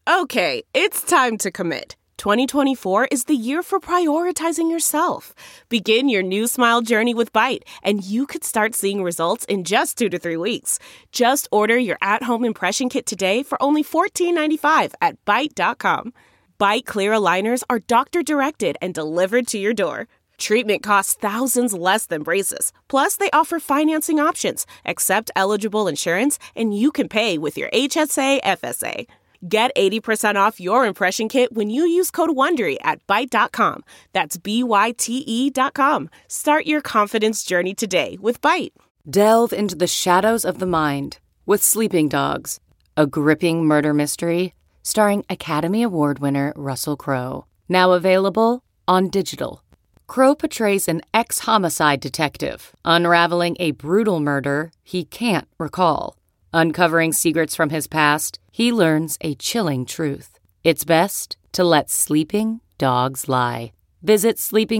Okay, it's time to commit. 2024 is the year for prioritizing yourself. Begin your new smile journey with Byte, and you could start seeing results in just 2 to 3 weeks. Just order your at-home impression kit today for only $14.95 at Byte.com. Byte Clear aligners are doctor-directed and delivered to your door. Treatment costs thousands less than braces. Plus, they offer financing options, accept eligible insurance, and you can pay with your HSA, FSA. Get 80% off your impression kit when you use code WONDERY at Byte.com. That's BYTE.com. Start your confidence journey today with Byte. Delve into the shadows of the mind with Sleeping Dogs, a gripping murder mystery starring Academy Award winner Russell Crowe. Now available on digital. Crowe portrays an ex-homicide detective unraveling a brutal murder he can't recall. Uncovering secrets from his past, he learns a chilling truth. It's best to let sleeping dogs lie. Visit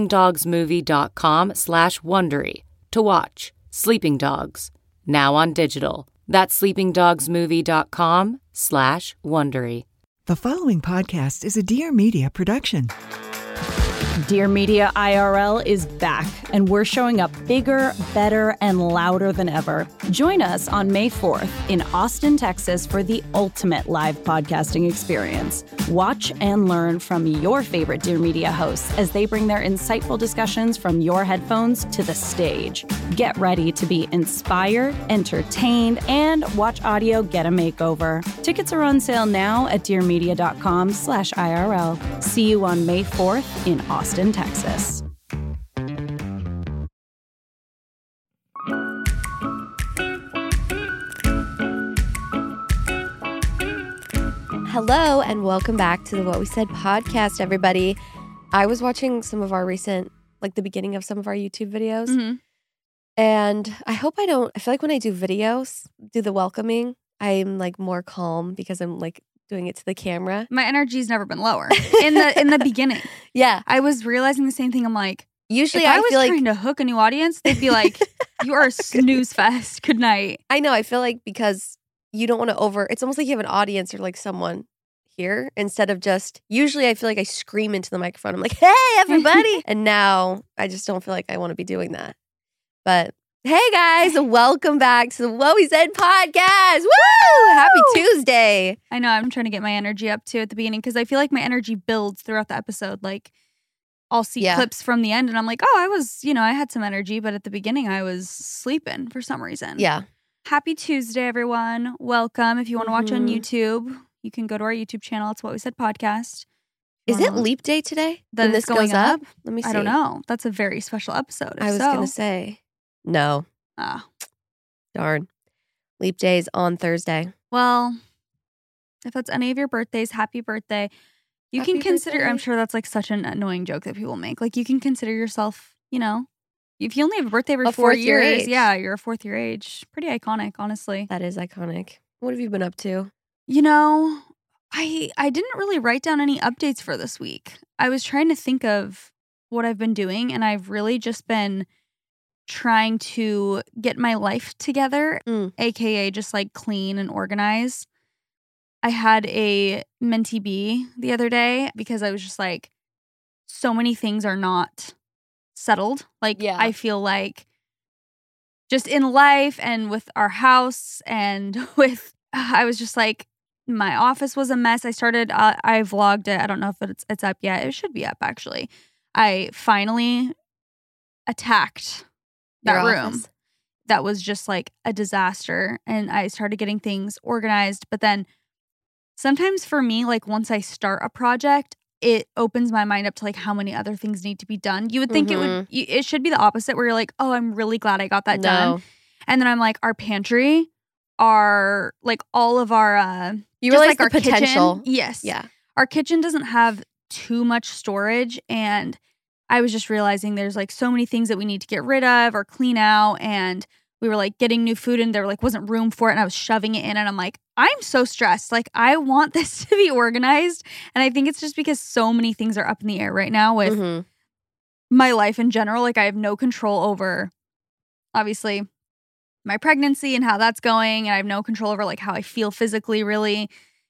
sleepingdogsmovie.com/Wondery to watch Sleeping Dogs, now on digital. That's sleepingdogsmovie.com/Wondery. The following podcast is a Dear Media production. Dear Media IRL is back, and we're showing up bigger, better, and louder than ever. Join us on May 4th in Austin, Texas for the ultimate live podcasting experience. Watch and learn from your favorite Dear Media hosts as they bring their insightful discussions from your headphones to the stage. Get ready to be inspired, entertained, and watch audio get a makeover. Tickets are on sale now at dearmedia.com/IRL. See you on May 4th in Austin, Texas. Hello, and welcome back to the What We Said podcast, everybody. I was watching some of our recent, the beginning of some of our YouTube videos, and I feel like when I do videos, do the welcoming, I'm more calm because I'm doing it to the camera. My energy's never been lower in the beginning. Yeah, I was realizing the same thing. I'm like, usually if I was feel trying to hook a new audience, they'd be like, "You are a snooze fest. Good night." I know. I feel like because you don't want to it's almost like you have an audience or someone here instead of just. Usually, I feel like I scream into the microphone. I'm like, "Hey, everybody!" And now I just don't feel like I want to be doing that. But hey, guys, welcome back to the What We Said podcast. Woo! Happy Tuesday. I know. I'm trying to get my energy up too at the beginning because I feel like my energy builds throughout the episode. I'll see clips from the end and I'm like, oh, I was, I had some energy, but at the beginning I was sleeping for some reason. Yeah. Happy Tuesday, everyone. Welcome. If you want to watch on YouTube, you can go to our YouTube channel. It's What We Said podcast. Is it Leap Day today? Then this goes up? Let me see. I don't know. That's a very special episode. I was going to say. No. Darn. Leap Day is on Thursday. Well, if that's any of your birthdays, happy birthday. You can consider, I'm sure that's such an annoying joke that people make. You can consider yourself, if you only have a birthday every 4 years. Age. Yeah, you're a fourth year age. Pretty iconic, honestly. That is iconic. What have you been up to? I didn't really write down any updates for this week. I was trying to think of what I've been doing, and I've really just been trying to get my life together, aka just clean and organize. I had a mentee bee the other day because I was just so many things are not settled. I feel like just in life and with our house and with, I was just my office was a mess. I vlogged it. I don't know if it's up yet. It should be up, actually. I finally attacked that room that was just a disaster, and I started getting things organized. But then sometimes for me, once I start a project, it opens my mind up to how many other things need to be done. You would think it should be the opposite, where you're oh, I'm really glad I got that done. And then I'm our pantry, all of our you realize the our potential. Kitchen. Yes. Yeah. Our kitchen doesn't have too much storage, and I was just realizing there's so many things that we need to get rid of or clean out, and we were getting new food and there wasn't room for it, and I was shoving it in, and I'm I'm so stressed. I want this to be organized, and I think it's just because so many things are up in the air right now with my life in general. I have no control over, obviously, my pregnancy and how that's going, and I have no control over how I feel physically, really.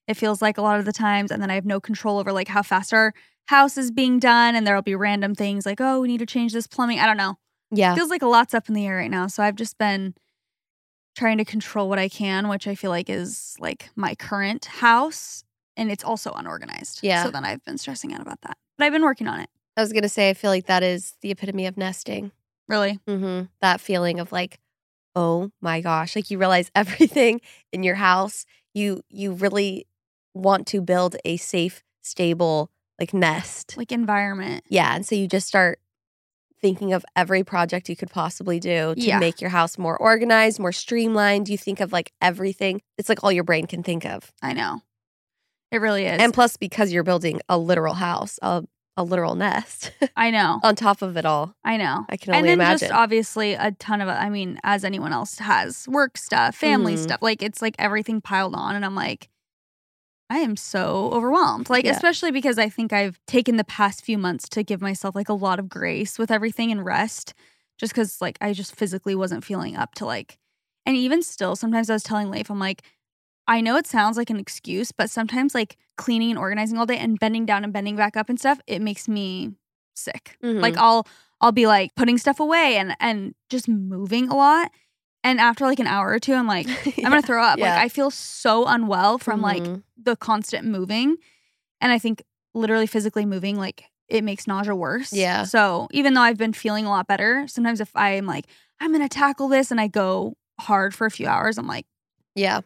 It feels like a lot of the times. And then I have no control over like how fast our house is being done. And there'll be random things like, oh, we need to change this plumbing. I don't know. Yeah. Feels like a lot's up in the air right now. So I've just been trying to control what I can, which I feel like is like my current house. And it's also unorganized. Yeah. So then I've been stressing out about that. But I've been working on it. I was going to say, I feel like that is the epitome of nesting. Really? Mm-hmm. That feeling of like, oh my gosh, like you realize everything in your house, you really want to build a safe, stable like nest. Like environment. Yeah. And so you just start thinking of every project you could possibly do to make your house more organized, more streamlined. You think of like everything. It's like all your brain can think of. I know. It really is. And plus, because you're building a literal house, a literal nest. I know. On top of it all. I know. I can only imagine. And then imagine. just obviously a ton of, I mean, as anyone else has, work stuff, family stuff. Like it's like everything piled on. And I'm like, I am so overwhelmed. Like, especially because I think I've taken the past few months to give myself like a lot of grace with everything and rest. Just because like I just physically wasn't feeling up to like, and even still, sometimes I was telling Leif, I'm like, I know it sounds like an excuse, but sometimes like cleaning and organizing all day and bending down and bending back up and stuff, it makes me sick. Like I'll be like putting stuff away and just moving a lot. And after like an hour or two, I'm like, I'm going to throw up. Like I feel so unwell from like the constant moving. And I think literally physically moving, like it makes nausea worse. Yeah. So even though I've been feeling a lot better, sometimes if I'm like, I'm going to tackle this and I go hard for a few hours, I'm like, yeah.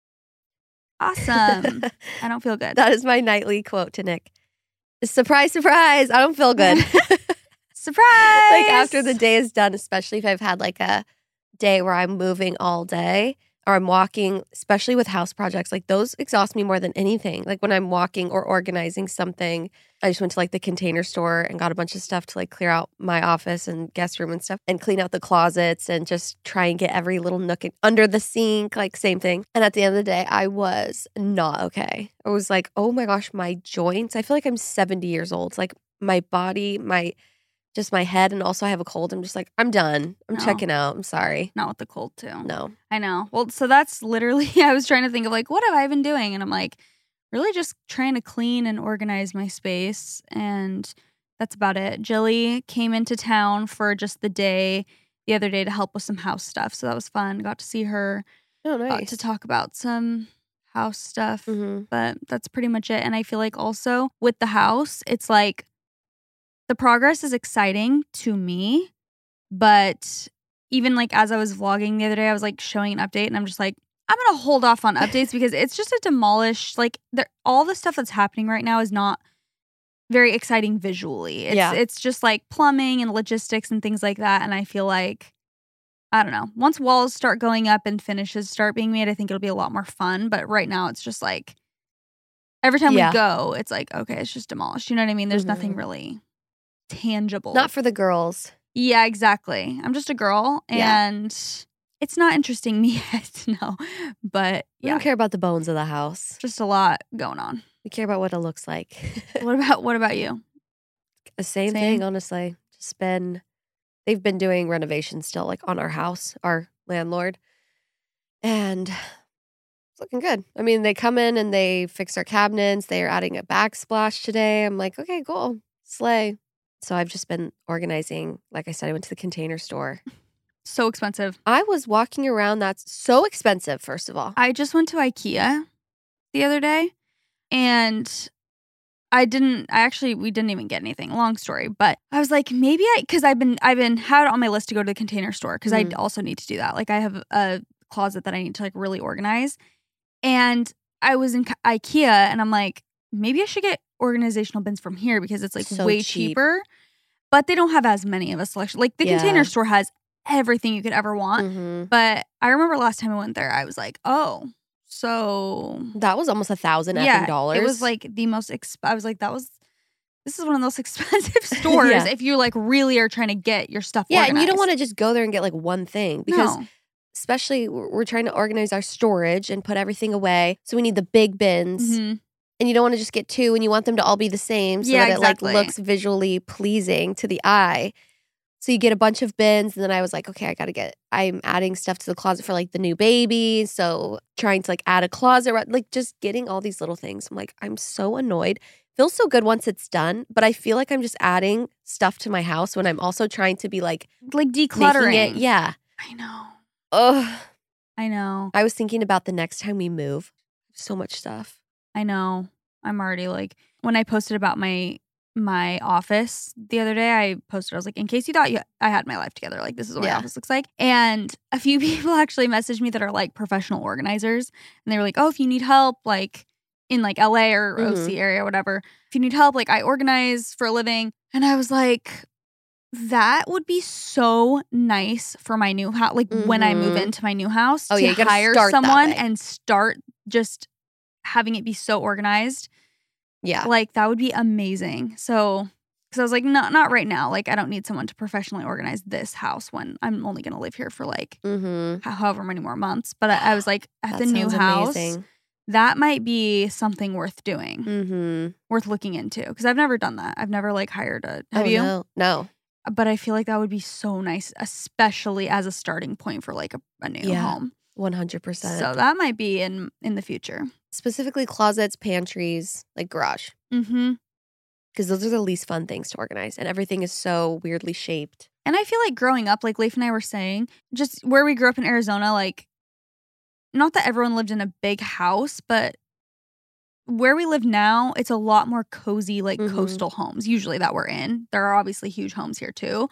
Awesome. I don't feel good. That is my nightly quote to Nick. Surprise, surprise. I don't feel good. Surprise. Like after the day is done, especially if I've had like a day where I'm moving all day or I'm walking, especially with house projects, like those exhaust me more than anything. Like when I'm walking or organizing something, I just went to like the Container Store and got a bunch of stuff to like clear out my office and guest room and stuff and clean out the closets and just try and get every little nook under the sink, like same thing. And at the end of the day, I was not okay. I was like, oh my gosh, my joints. I feel like I'm 70 years old. It's like my body, my head, and also I have a cold. I'm just like, I'm done. I'm checking out. I'm sorry. Not with the cold too. No. I know. Well, so that's literally, I was trying to think of like, what have I been doing? And I'm like, really just trying to clean and organize my space. And that's about it. Jilly came into town for just the other day to help with some house stuff. So that was fun. Got to see her. Oh, nice. Got to talk about some house stuff. Mm-hmm. But that's pretty much it. And I feel like also with the house, it's like, the progress is exciting to me, but even like as I was vlogging the other day, I was like showing an update and I'm just like, I'm going to hold off on updates because it's just a demolished, like all the stuff that's happening right now is not very exciting visually. It's just like plumbing and logistics and things like that. And I feel like, I don't know, once walls start going up and finishes start being made, I think it'll be a lot more fun. But right now it's just like, every time we go, it's like, okay, it's just demolished. You know what I mean? There's nothing really tangible. Not for the girls. Yeah, exactly. I'm just a girl and it's not interesting me yet, no. But We don't care about the bones of the house. Just a lot going on. We care about what it looks like. What about you? The same thing, honestly. They've been doing renovations still, like on our house, our landlord. And it's looking good. I mean, they come in and they fix our cabinets. They are adding a backsplash today. I'm like, okay, cool. Slay. So I've just been organizing. Like I said, I went to the Container Store. So expensive. I was walking around. That's so expensive, first of all. I just went to IKEA the other day and we didn't even get anything. Long story. But I was like, maybe because I've been had it on my list to go to the Container Store because I also need to do that. Like I have a closet that I need to like really organize. And I was in IKEA and I'm like, maybe I should get organizational bins from here because it's like so way cheap. Cheaper. But they don't have as many of a selection. Like the Container Store has everything you could ever want. Mm-hmm. But I remember last time I went there, I was like, oh, so that was almost $1,000 effing dollars. It was like the most. I was like, this is one of the most expensive stores if you like really are trying to get your stuff. Yeah, organized. and you don't want to just go there and get like one thing because. No. Especially, we're trying to organize our storage and put everything away. So we need the big bins. Mm-hmm. And you don't want to just get two and you want them to all be the same so that it like looks visually pleasing to the eye. So you get a bunch of bins, and then I was like, okay, I'm adding stuff to the closet for like the new baby. So trying to like add a closet, like just getting all these little things. I'm like, I'm so annoyed. Feels so good once it's done, but I feel like I'm just adding stuff to my house when I'm also trying to be like decluttering. Yeah. I know. Ugh. I know. I was thinking about the next time we move. So much stuff. I know. I'm already like, when I posted about my office the other day, I was like, in case you thought I had my life together, like this is what my office looks like. And a few people actually messaged me that are like professional organizers, and they were like, oh, if you need help, like in like LA or OC area or whatever, if you need help, like I organize for a living. And I was like, that would be so nice for my new house. Like when I move into my new house, you gotta hire start someone and start just having it be so organized. Yeah. Like that would be amazing. So, because I was like, not right now. Like I don't need someone to professionally organize this house when I'm only going to live here for like however many more months. But I was like, at the new house, that might be something worth doing, worth looking into. Because I've never done that. I've never like hired have you? No. But I feel like that would be so nice, especially as a starting point for like a new home. 100%. So that might be in the future. Specifically closets, pantries, like garage. Because those are the least fun things to organize. And everything is so weirdly shaped. And I feel like growing up, like Leif and I were saying, just where we grew up in Arizona, like, not that everyone lived in a big house, but where we live now, it's a lot more cozy, like coastal homes, usually that we're in. There are obviously huge homes here too.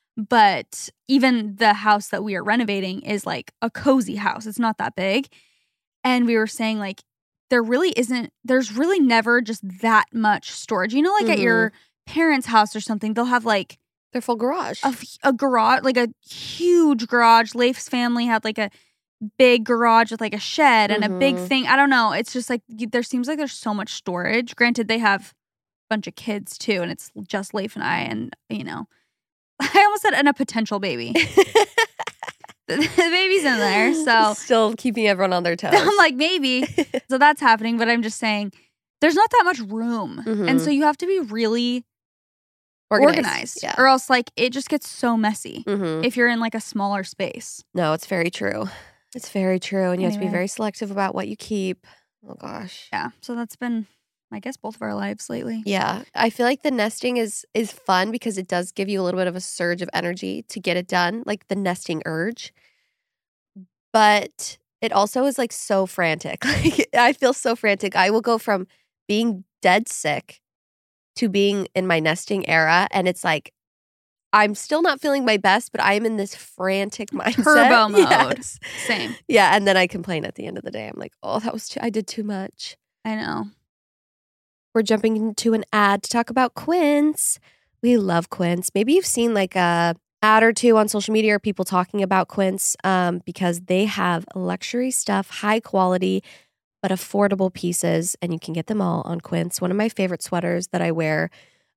But even the house that we are renovating is like a cozy house. It's not that big. And we were saying like, there's really never just that much storage. You know, like at your parents' house or something, they'll have like their full garage. A garage, like a huge garage. Leif's family had like a big garage with like a shed and a big thing. I don't know. It's just like there seems like there's so much storage. Granted, they have a bunch of kids too, and it's just Leif and I, and you know, I almost said and a potential baby. The baby's in there, so still keeping everyone on their toes. I'm like, maybe. So that's happening, but I'm just saying there's not that much room. And so you have to be really organized or else like it just gets so messy if you're in like a smaller space. No, it's very true. It's very true. And you have to be very selective about what you keep. Oh gosh. Yeah. So that's been, I guess, both of our lives lately. Yeah. I feel like the nesting is fun because it does give you a little bit of a surge of energy to get it done, like the nesting urge. But it also is like so frantic. Like I feel so frantic. I will go from being dead sick to being in my nesting era. And it's like, I'm still not feeling my best, but I'm in this frantic mindset. Turbo mode. Yes. Same. Yeah. And then I complain at the end of the day. I'm like, oh, I did too much. I know. We're jumping into an ad to talk about Quince. We love Quince. Maybe you've seen like a ad or two on social media or people talking about Quince because they have luxury stuff, high quality, but affordable pieces, and you can get them all on Quince. One of my favorite sweaters that I wear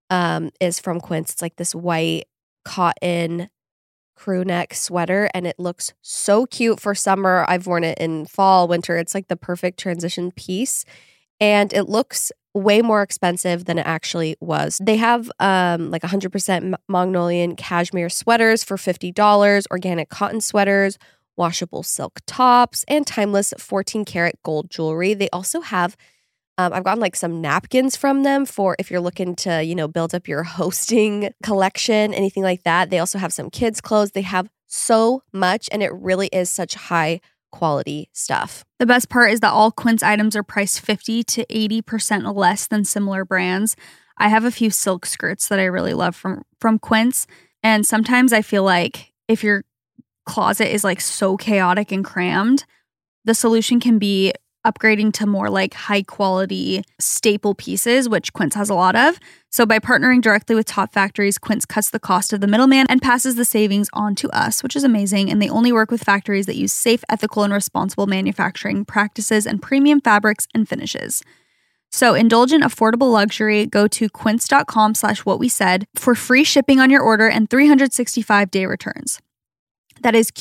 is from Quince. It's like this white cotton crew neck sweater, and it looks so cute for summer. I've worn it in fall, winter. It's like the perfect transition piece, and it looks way more expensive than it actually was. They have like 100% Mongolian cashmere sweaters for $50, organic cotton sweaters, washable silk tops, and timeless 14-karat gold jewelry. They also have I've gotten like some napkins from them for if you're looking to, you know, build up your hosting collection, anything like that. They also have some kids' clothes. They have so much, and it really is such high quality stuff. The best part is that all Quince items are priced 50 to 80% less than similar brands. I have a few silk skirts that I really love from Quince, and sometimes I feel like if your closet is like so chaotic and crammed, the solution can be upgrading to more like high quality staple pieces, which Quince has a lot of. So by partnering directly with top factories, Quince cuts the cost of the middleman and passes the savings on to us, which is amazing. And they only work with factories that use safe, ethical, and responsible manufacturing practices and premium fabrics and finishes. So indulge in affordable luxury. Go to quince.com/whatwesaid for free shipping on your order and 365-day returns. That is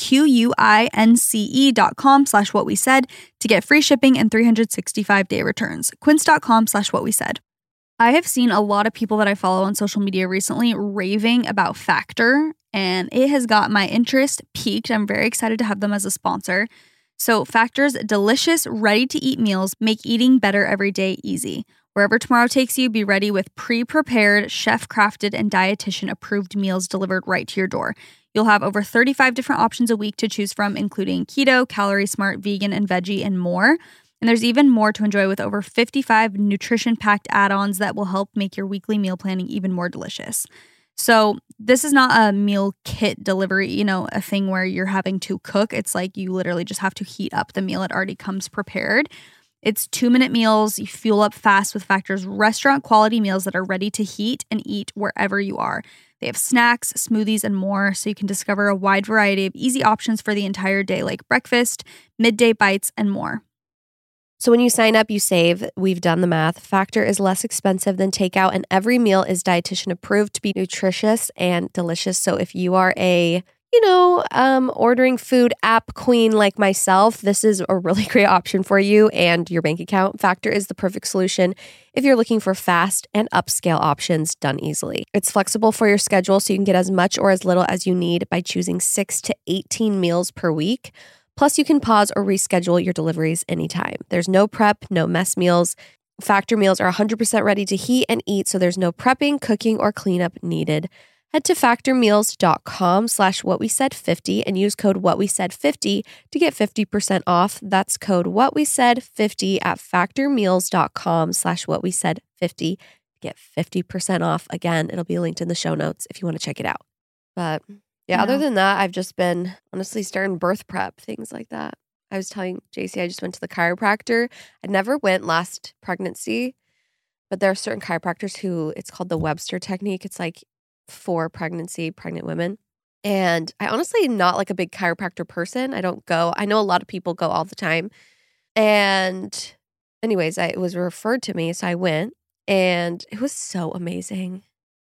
QUINCE.com/whatwesaid to get free shipping and 365-day returns. Quince.com/whatwesaid. I have seen a lot of people that I follow on social media recently raving about Factor, and it has got my interest piqued. I'm very excited to have them as a sponsor. So Factor's delicious, ready-to-eat meals make eating better every day easy. Wherever tomorrow takes you, be ready with pre-prepared, chef-crafted, and dietitian-approved meals delivered right to your door. You'll have over 35 different options a week to choose from, including keto, calorie smart, vegan, and veggie, and more. And there's even more to enjoy with over 55 nutrition-packed add-ons that will help make your weekly meal planning even more delicious. So this is not a meal kit delivery, a thing where you're having to cook. It's like you literally just have to heat up the meal. It already comes prepared. It's 2-minute meals. You fuel up fast with Factor's restaurant-quality meals that are ready to heat and eat wherever you are. They have snacks, smoothies, and more, so you can discover a wide variety of easy options for the entire day, like breakfast, midday bites, and more. So when you sign up, you save. We've done the math. Factor is less expensive than takeout, and every meal is dietitian approved to be nutritious and delicious. So if you are a, ordering food app queen like myself, this is a really great option for you and your bank account. Factor is the perfect solution if you're looking for fast and upscale options done easily. It's flexible for your schedule, so you can get as much or as little as you need by choosing 6 to 18 meals per week. Plus, you can pause or reschedule your deliveries anytime. There's no prep, no mess meals. Factor meals are 100% ready to heat and eat, so there's no prepping, cooking, or cleanup needed. Head to factormeals.com/whatwesaid50 and use code whatwesaid50 to get 50% off. That's code whatwesaid50 at factormeals.com/whatwesaid50 to get 50% off. Again, it'll be linked in the show notes if you want to check it out. But yeah, other than that, I've just been honestly starting birth prep, things like that. I was telling JC I just went to the chiropractor. I never went last pregnancy, but there are certain chiropractors who, it's called the Webster technique. It's like for pregnant women. And I honestly am not like a big chiropractor person. I don't go. I know a lot of people go all the time. And anyways, it was referred to me, so I went, and it was so amazing.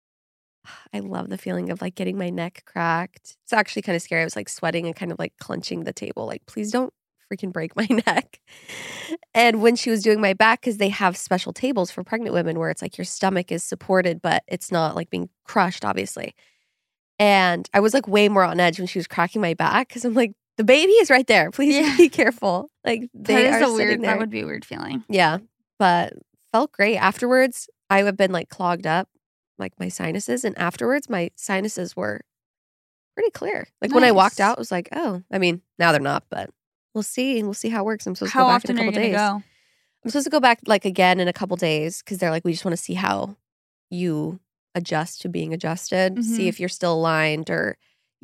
I love the feeling of like getting my neck cracked. It's actually kind of scary. I was like sweating and kind of like clenching the table. Like, please don't freaking break my neck. And when she was doing my back, because they have special tables for pregnant women where it's like your stomach is supported, but it's not like being crushed, obviously. And I was like way more on edge when she was cracking my back because I'm like, the baby is right there. Please be careful. Like they are sitting there. That would be a weird feeling. Yeah, but felt great. Afterwards, I have been like clogged up, like my sinuses, and afterwards my sinuses were pretty clear. Like when I walked out, it was like, oh, I mean, now they're not, but we'll see. We'll see how it works. I'm supposed to go back in a couple days. Go? I'm supposed to go back like again in a couple days because they're like, we just want to see how you adjust to being adjusted, see if you're still aligned or,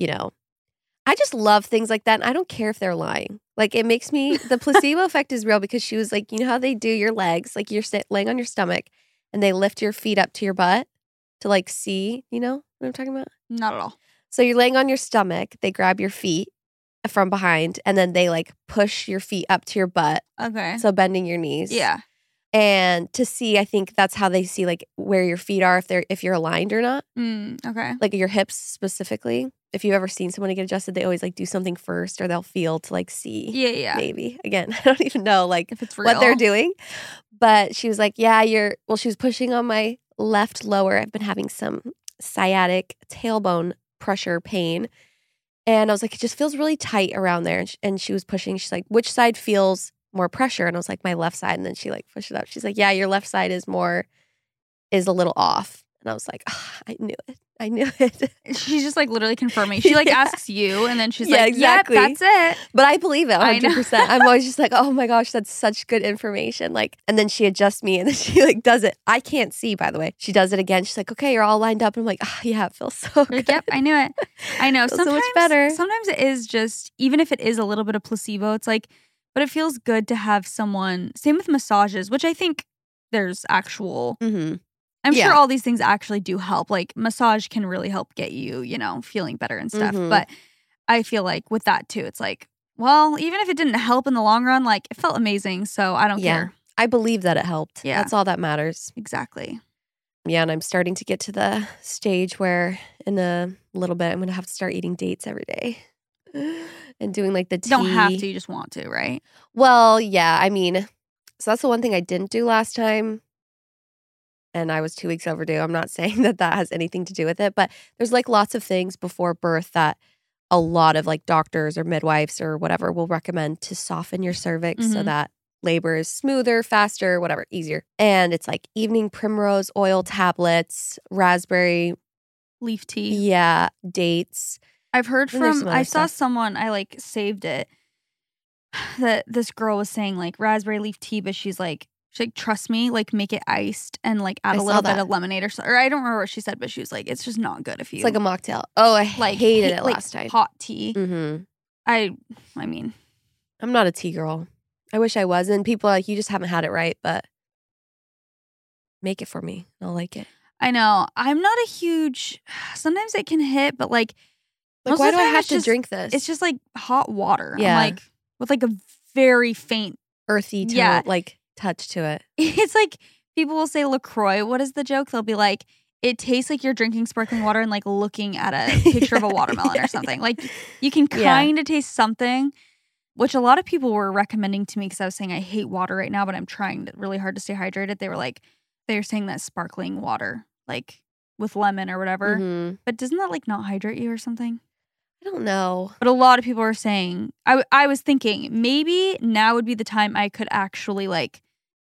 I just love things like that. And I don't care if they're lying. Like it makes me, the placebo effect is real because she was like, you know how they do your legs, like you're laying on your stomach and they lift your feet up to your butt to like see, you know what I'm talking about? Not at all. So you're laying on your stomach, they grab your feet from behind and then they like push your feet up to your butt. Okay. So bending your knees. Yeah. And to see, I think that's how they see like where your feet are, if you're aligned or not. Okay. Like your hips specifically. If you've ever seen someone get adjusted, they always like do something first or they'll feel to like see. Yeah. Maybe. Again, I don't even know like if it's real. what they're doing. But she was like, yeah, she was pushing on my left lower. I've been having some sciatic tailbone pressure pain. And I was like, it just feels really tight around there. And she was pushing. She's like, which side feels more pressure? And I was like, my left side. And then she like pushed it up. She's like, yeah, your left side is a little off. And I was like, oh, I knew it. She's just like literally confirming. She like asks you and then she's like, exactly. Yep, that's it. But I believe it 100%. I'm always just like, oh my gosh, that's such good information. Like, and then she adjusts me and then she like does it. I can't see, by the way. She does it again. She's like, okay, you're all lined up. And I'm like, oh yeah, it feels so good. Like, yep, I knew it. I know. Feels so much better. Sometimes it is just, even if it is a little bit of placebo, it's like, but it feels good to have someone, same with massages, which I think there's actual, I'm sure all these things actually do help. Like massage can really help get you, feeling better and stuff. But I feel like with that too, it's like, well, even if it didn't help in the long run, like it felt amazing. So I don't care. I believe that it helped. Yeah. That's all that matters. Exactly. Yeah. And I'm starting to get to the stage where in a little bit, I'm going to have to start eating dates every day and doing like the tea. You don't have to. You just want to, right? Well, yeah. I mean, so that's the one thing I didn't do last time. and I was 2 weeks overdue. I'm not saying that has anything to do with it, but there's like lots of things before birth that a lot of like doctors or midwives or whatever will recommend to soften your cervix so that labor is smoother, faster, whatever, easier. And it's like evening primrose oil tablets, raspberry leaf tea. Yeah, dates. I've heard And there's from, some other I saw stuff. someone, I like saved it, that this girl was saying like raspberry leaf tea, but she's like, trust me, like make it iced and like add I a saw little bit that. of lemonade or something. Or I don't remember what she said, but she was like, it's just not good if you. It's like a mocktail. Oh, I like hated it like last time. hot tea. Mm-hmm. I mean, I'm not a tea girl. I wish I was. And people are like, you just haven't had it right, but make it for me. I'll like it. I know. I'm not a huge, sometimes it can hit, but like most why of do the I time have it's to just- drink this? It's just like hot water. Yeah. I'm like, with like a very faint, earthy tone, Yeah. like touch to it. it's like people will say LaCroix. What is the joke? They'll be like, it tastes like you're drinking sparkling water and like looking at a picture of a watermelon Yeah, or something. Like you can Yeah. kind of taste something, which a lot of people were recommending to me because I was saying I hate water right now, but I'm trying really hard to stay hydrated. They were saying that sparkling water, like with lemon or whatever. Mhm. But doesn't that like not hydrate you or something? I don't know. But a lot of people are saying, I was thinking maybe now would be the time I could actually like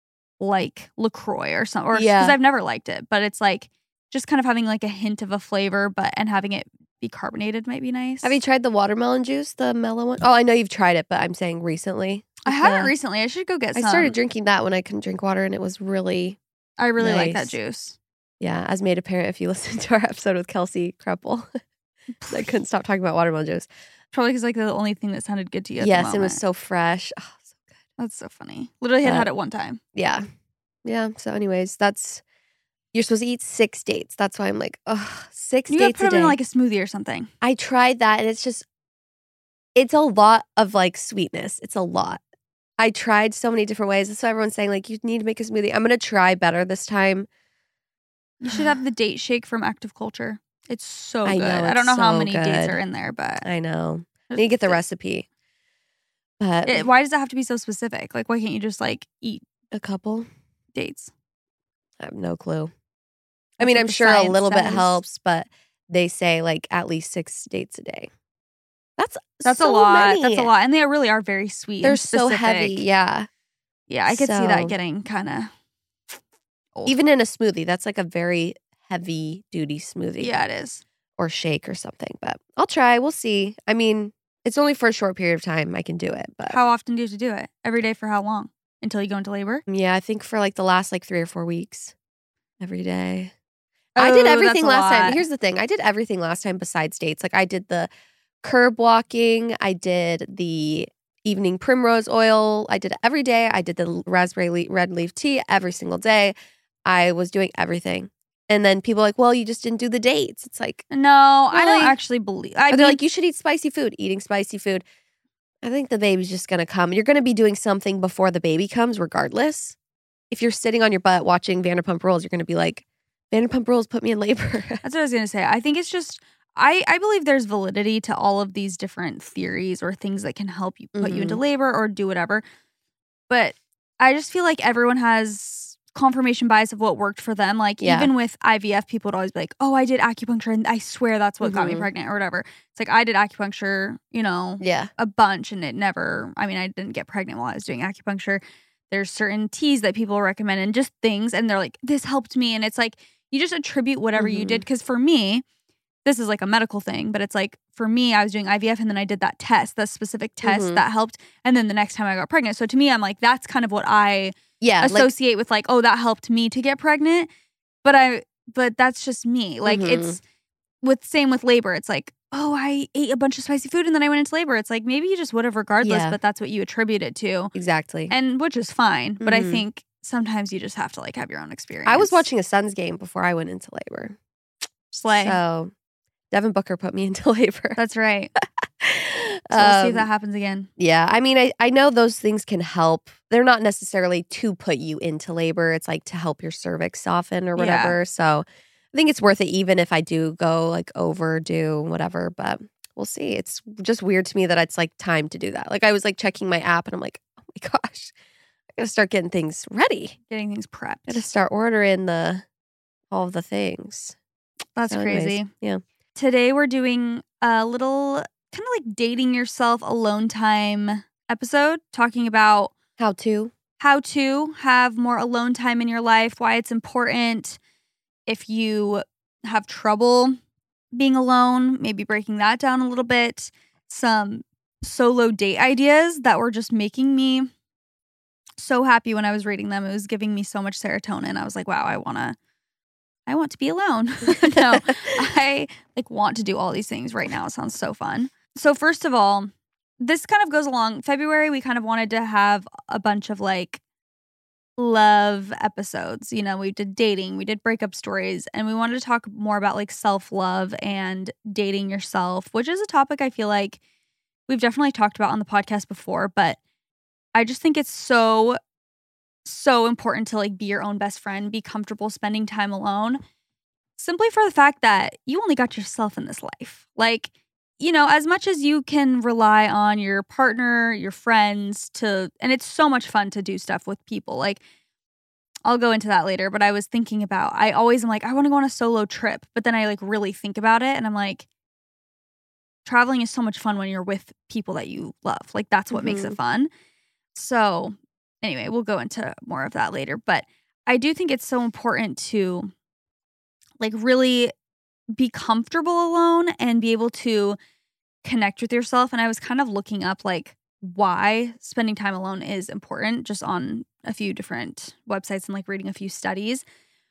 LaCroix or something. Or because Yeah. I've never liked it, but it's like just kind of having like a hint of a flavor, and having it be carbonated might be nice. Have you tried the watermelon juice, the mellow one? Oh, I know you've tried it, but I'm saying recently. I haven't Yeah. recently. I should go get some. I started drinking that when I couldn't drink water, and it was really, I really like that nice. juice. yeah, as made apparent if you listened to our episode with Kelsey Kreppel. I couldn't stop talking about watermelon juice. Probably because like the only thing that sounded good to you. At the Yes, it was moment. so fresh. Oh, so good. That's so funny. Literally had it one time. Yeah. Yeah. So, anyways, you're supposed to eat 6 dates. That's why I'm like, oh, 6 You gotta dates put a them day. in like a smoothie or something. I tried that, and it's a lot of like sweetness. It's a lot. I tried so many different ways. That's why everyone's saying like, you need to make a smoothie. I'm going to try better this time. You should have the date shake from Active Culture. It's so I good. know, I don't know it's how so many dates good. are in there, but I know. I need to get the recipe. But Why does it have to be so specific? Like, why can't you just like eat a couple? dates? I have no clue. I That's mean, what I'm the sure a science little bit says. helps, but they say like at least 6 dates a day. That's That's so a lot. many. That's a lot, and they really are very sweet. They're and so heavy. specific. Yeah. Yeah, I could see So- that getting kind of old. Even in a smoothie, that's like a very heavy duty smoothie. Yeah, it is. Or shake or something. But I'll try. We'll see. I mean, it's only for a short period of time I can do it. But How often do you have to do it? Every day for how long? Until you go into labor? yeah, I think for like the last like 3 or 4 weeks. Every day. I did Oh, everything that's a last time. lot. Here's the thing. I did everything last time besides dates. Like I did the curb walking. I did the evening primrose oil. I did it every day. I did the raspberry red leaf tea every single day. I was doing everything. And then people are like, well, you just didn't do the dates. It's like, No, I don't Really? actually believe. or they're like, you should eat spicy food. Eating spicy food. I think the baby's just going to come. You're going to be doing something before the baby comes regardless. If you're sitting on your butt watching Vanderpump Rules, you're going to be like, Vanderpump Rules put me in labor. That's what I was going to say. I think it's just, I believe there's validity to all of these different theories or things that can help you put you into labor or do whatever. But I just feel like everyone has confirmation bias of what worked for them. Like Yeah. even with IVF, people would always be like, oh, I did acupuncture and I swear that's what got me Mhm. pregnant or whatever. It's like I did acupuncture, Yeah. a bunch and it never, I mean, I didn't get pregnant while I was doing acupuncture. There's certain teas that people recommend and just things. And they're like, this helped me. And it's like, you just attribute whatever you Mhm. did. Because for me, this is like a medical thing, but it's like for me, I was doing IVF and then I did that test, that specific test Mhm. that helped. And then the next time I got pregnant. So to me, I'm like, that's kind of what I Yeah. Like, associate with like, oh, that helped me to get pregnant. But that's just me. Like Mhm. it's same with labor. It's like, oh, I ate a bunch of spicy food and then I went into labor. It's like maybe you just would have regardless, Yeah. but that's what you attribute it to. exactly. And which is fine. But I Mhm. think sometimes you just have to like have your own experience. I was watching a Suns game before I went into labor. Slay. So Devin Booker put me into labor. That's right. So we'll see if that Um, happens again. Yeah. I mean, I know those things can help. They're not necessarily to put you into labor. It's like to help your cervix soften or Yeah. whatever. So I think it's worth it even if I do go like overdo whatever. But we'll see. It's just weird to me that it's like time to do that. Like I was like checking my app and I'm like, oh my gosh, I gotta start getting things ready. Getting things prepped. I gotta start ordering the all of the things. That's So crazy. anyways, yeah. Today we're doing a little kind of like dating yourself alone time episode, talking about How to have more alone time in your life, why it's important if you have trouble being alone, maybe breaking that down a little bit, some solo date ideas that were just making me so happy when I was reading them. It was giving me so much serotonin. I was like, wow, I want to be alone. No, I want to do all these things right now. It sounds so fun. So first of all, this kind of goes along. February, we kind of wanted to have a bunch of love episodes. You know, we did dating, we did breakup stories, and we wanted to talk more about self-love and dating yourself, which is a topic I feel like we've definitely talked about on the podcast before, but I just think it's so important to be your own best friend, be comfortable spending time alone, simply for the fact that you only got yourself in this life. As much as you can rely on your partner, your friends and it's so much fun to do stuff with people. I'll go into that later, but I was thinking about, I always am I want to go on a solo trip, but then I really think about it and I'm like, traveling is so much fun when you're with people that you love. That's what makes it fun. So anyway, we'll go into more of that later, but I do think it's so important to really be comfortable alone and be able to connect with yourself. And I was kind of looking up why spending time alone is important, just on a few different websites and reading a few studies.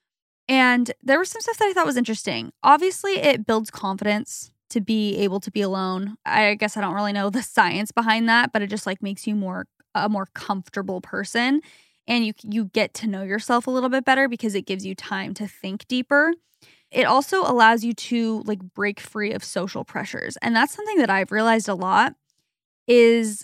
And there was some stuff that I thought was interesting. Obviously, it builds confidence to be able to be alone. I guess I don't really know the science behind that, but it just makes you a more comfortable person. And you get to know yourself a little bit better because it gives you time to think deeper. It also allows you to break free of social pressures. And that's something that I've realized a lot is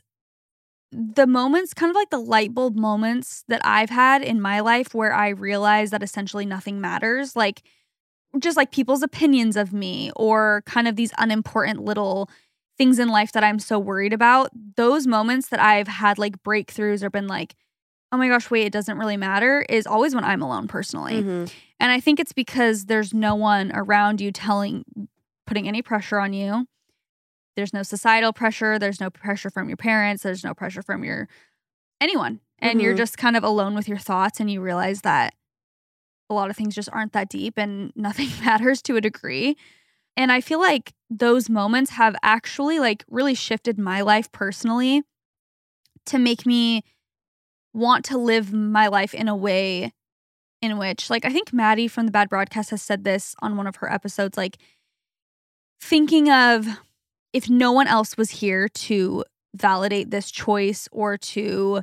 the moments, kind of the light bulb moments that I've had in my life where I realize that essentially nothing matters. Just people's opinions of me or kind of these unimportant little things in life that I'm so worried about. Those moments that I've had breakthroughs or been oh my gosh, wait, it doesn't really matter is always when I'm alone personally. Mm-hmm. And I think it's because there's no one around you putting any pressure on you. There's no societal pressure. There's no pressure from your parents. There's no pressure from anyone. And you're just kind of alone with your thoughts and you realize that a lot of things just aren't that deep and nothing matters to a degree. And I feel like those moments have actually really shifted my life personally to make me want to live my life in a way in which, I think Maddie from the Bad Broadcast has said this on one of her episodes, thinking of if no one else was here to validate this choice or to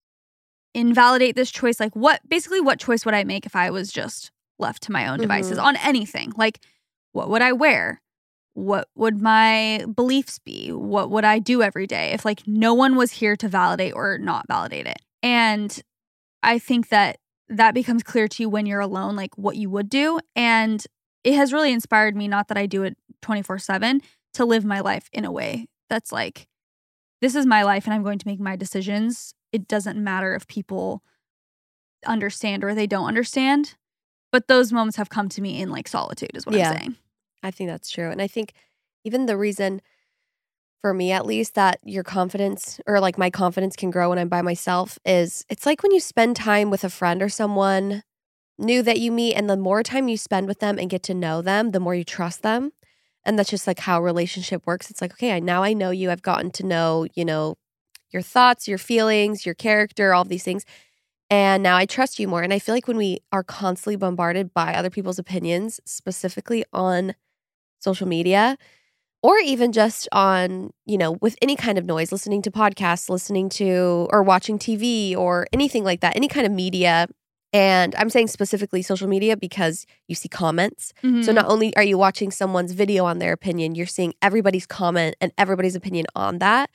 invalidate this choice, what choice would I make if I was just left to my own devices on anything? What would I wear? What would my beliefs be? What would I do every day if no one was here to validate or not validate it? And I think that becomes clear to you when you're alone, what you would do. And it has really inspired me, not that I do it 24/7, to live my life in a way that's this is my life and I'm going to make my decisions. It doesn't matter if people understand or they don't understand. But those moments have come to me in solitude is what I'm saying. I think that's true. And I think even the reason for me at least that your confidence or my confidence can grow when I'm by myself is it's when you spend time with a friend or someone new that you meet, and the more time you spend with them and get to know them, the more you trust them. And that's just how a relationship works. It's okay, now I know you. I've gotten to know, your thoughts, your feelings, your character, all of these things. And now I trust you more. And I feel when we are constantly bombarded by other people's opinions, specifically on social media, or even just on, with any kind of noise, listening to podcasts, listening to or watching TV or anything like that, any kind of media. And I'm saying specifically social media because you see comments. Mm-hmm. So not only are you watching someone's video on their opinion, you're seeing everybody's comment and everybody's opinion on that.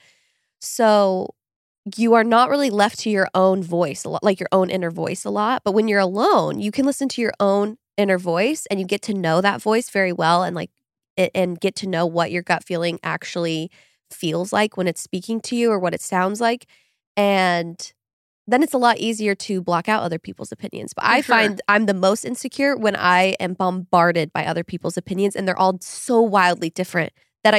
So you are not really left to your own voice, your own inner voice a lot. But when you're alone, you can listen to your own inner voice and you get to know that voice very well and get to know what your gut feeling actually feels like when it's speaking to you or what it sounds like. And then it's a lot easier to block out other people's opinions. But For I sure. find I'm the most insecure when I am bombarded by other people's opinions, and they're all so wildly different that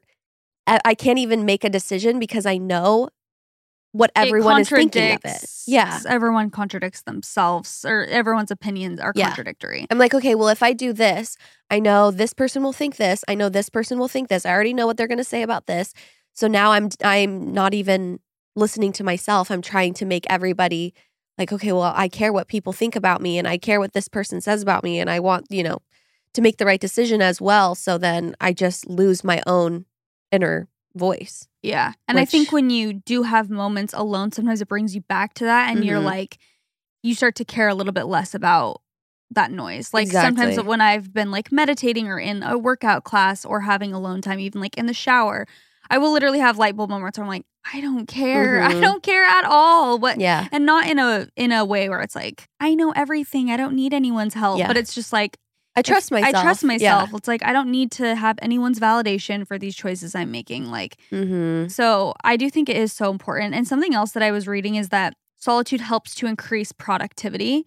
I can't even make a decision because I know what everyone is thinking of it. Yeah. Everyone contradicts themselves, or everyone's opinions are Yeah. contradictory. I'm like, okay, well, if I do this, I know this person will think this. I know this person will think this. I already know what they're going to say about this. So now I'm not even listening to myself. I'm trying to make everybody like, okay, well, I care what people think about me, and I care what this person says about me, and I want, to make the right decision as well. So then I just lose my own inner voice. Yeah. And I Which- think when you do have moments alone, sometimes it brings you back to that, and you're Mhm. like, you start to care a little bit less about that noise. Like sometimes Exactly. when I've been like meditating or in a workout class or having alone time, even like in the shower, I will literally have light bulb moments where I'm like, I don't care. I Mhm. don't care at all. What? Yeah. And not in a way where it's like, I know everything. I don't need anyone's help. Yeah. But it's just like, I trust myself. I trust myself. Yeah. It's like, I don't need to have anyone's validation for these choices I'm making. Like, Mm-hmm. so I do think it is so important. And something else that I was reading is that solitude helps to increase productivity.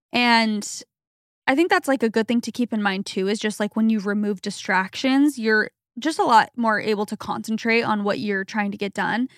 And I think that's like a good thing to keep in mind too, is just like when you remove distractions, you're just a lot more able to concentrate on what you're trying to get done.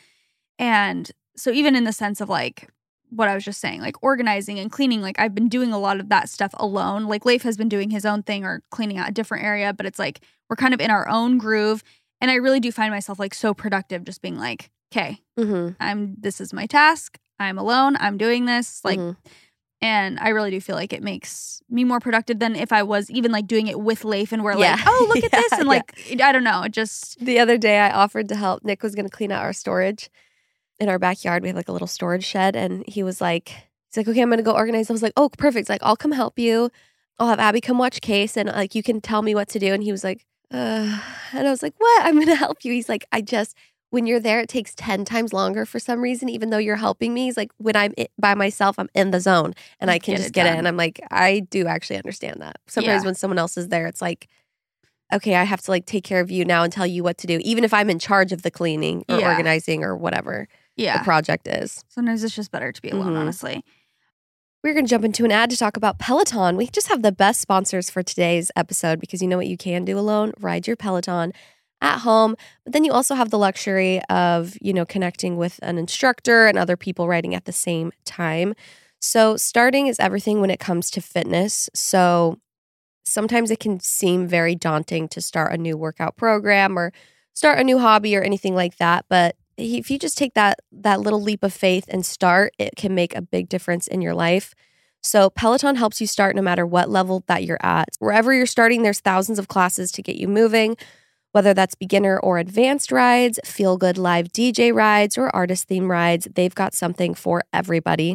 And so even in the sense of like what I was just saying, like organizing and cleaning, like I've been doing a lot of that stuff alone. Like Leif has been doing his own thing or cleaning out a different area, but it's like we're kind of in our own groove. And I really do find myself like so productive just being like, okay, Mm-hmm. this is my task. I'm alone. I'm doing this. Like, Mhm. and I really do feel like it makes me more productive than if I was even like doing it with Leif and we're Yeah. like, oh, look at this. And Yeah, like, I don't know. It just, The other day I offered to help. Nick was going to clean out our storage in our backyard. We have like a little storage shed, and he's like, okay, I'm going to go organize. I was like, oh, perfect. Like, I'll come help you. I'll have Abby come watch Case, and like, you can tell me what to do. And he was like, and I was like, what? I'm going to help you. He's like, when you're there, it takes 10 times longer for some reason, even though you're helping me. He's like, when I'm by myself, I'm in the zone and I can just get it. And I'm like, I do actually understand that. Sometimes Yeah. when someone else is there, it's like, okay, I have to like take care of you now and tell you what to do, even if I'm in charge of the cleaning or Yeah. organizing or whatever the yeah. project is. Sometimes it's just better to be alone, Mhm. honestly. We're going to jump into an ad to talk about Peloton. We just have the best sponsors for today's episode because you know what you can do alone? Ride your Peloton at home. But then you also have the luxury of, connecting with an instructor and other people riding at the same time. So starting is everything when it comes to fitness. So sometimes it can seem very daunting to start a new workout program or start a new hobby or anything like that. But if you just take that little leap of faith and start, it can make a big difference in your life. So Peloton helps you start no matter what level that you're at. Wherever you're starting, there's thousands of classes to get you moving, whether that's beginner or advanced rides, feel-good live DJ rides, or artist-themed rides. They've got something for everybody.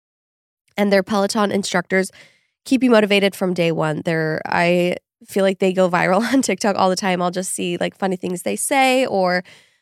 And their Peloton instructors keep you motivated from day one. I feel like they go viral on TikTok all the time. I'll just see like funny things they say or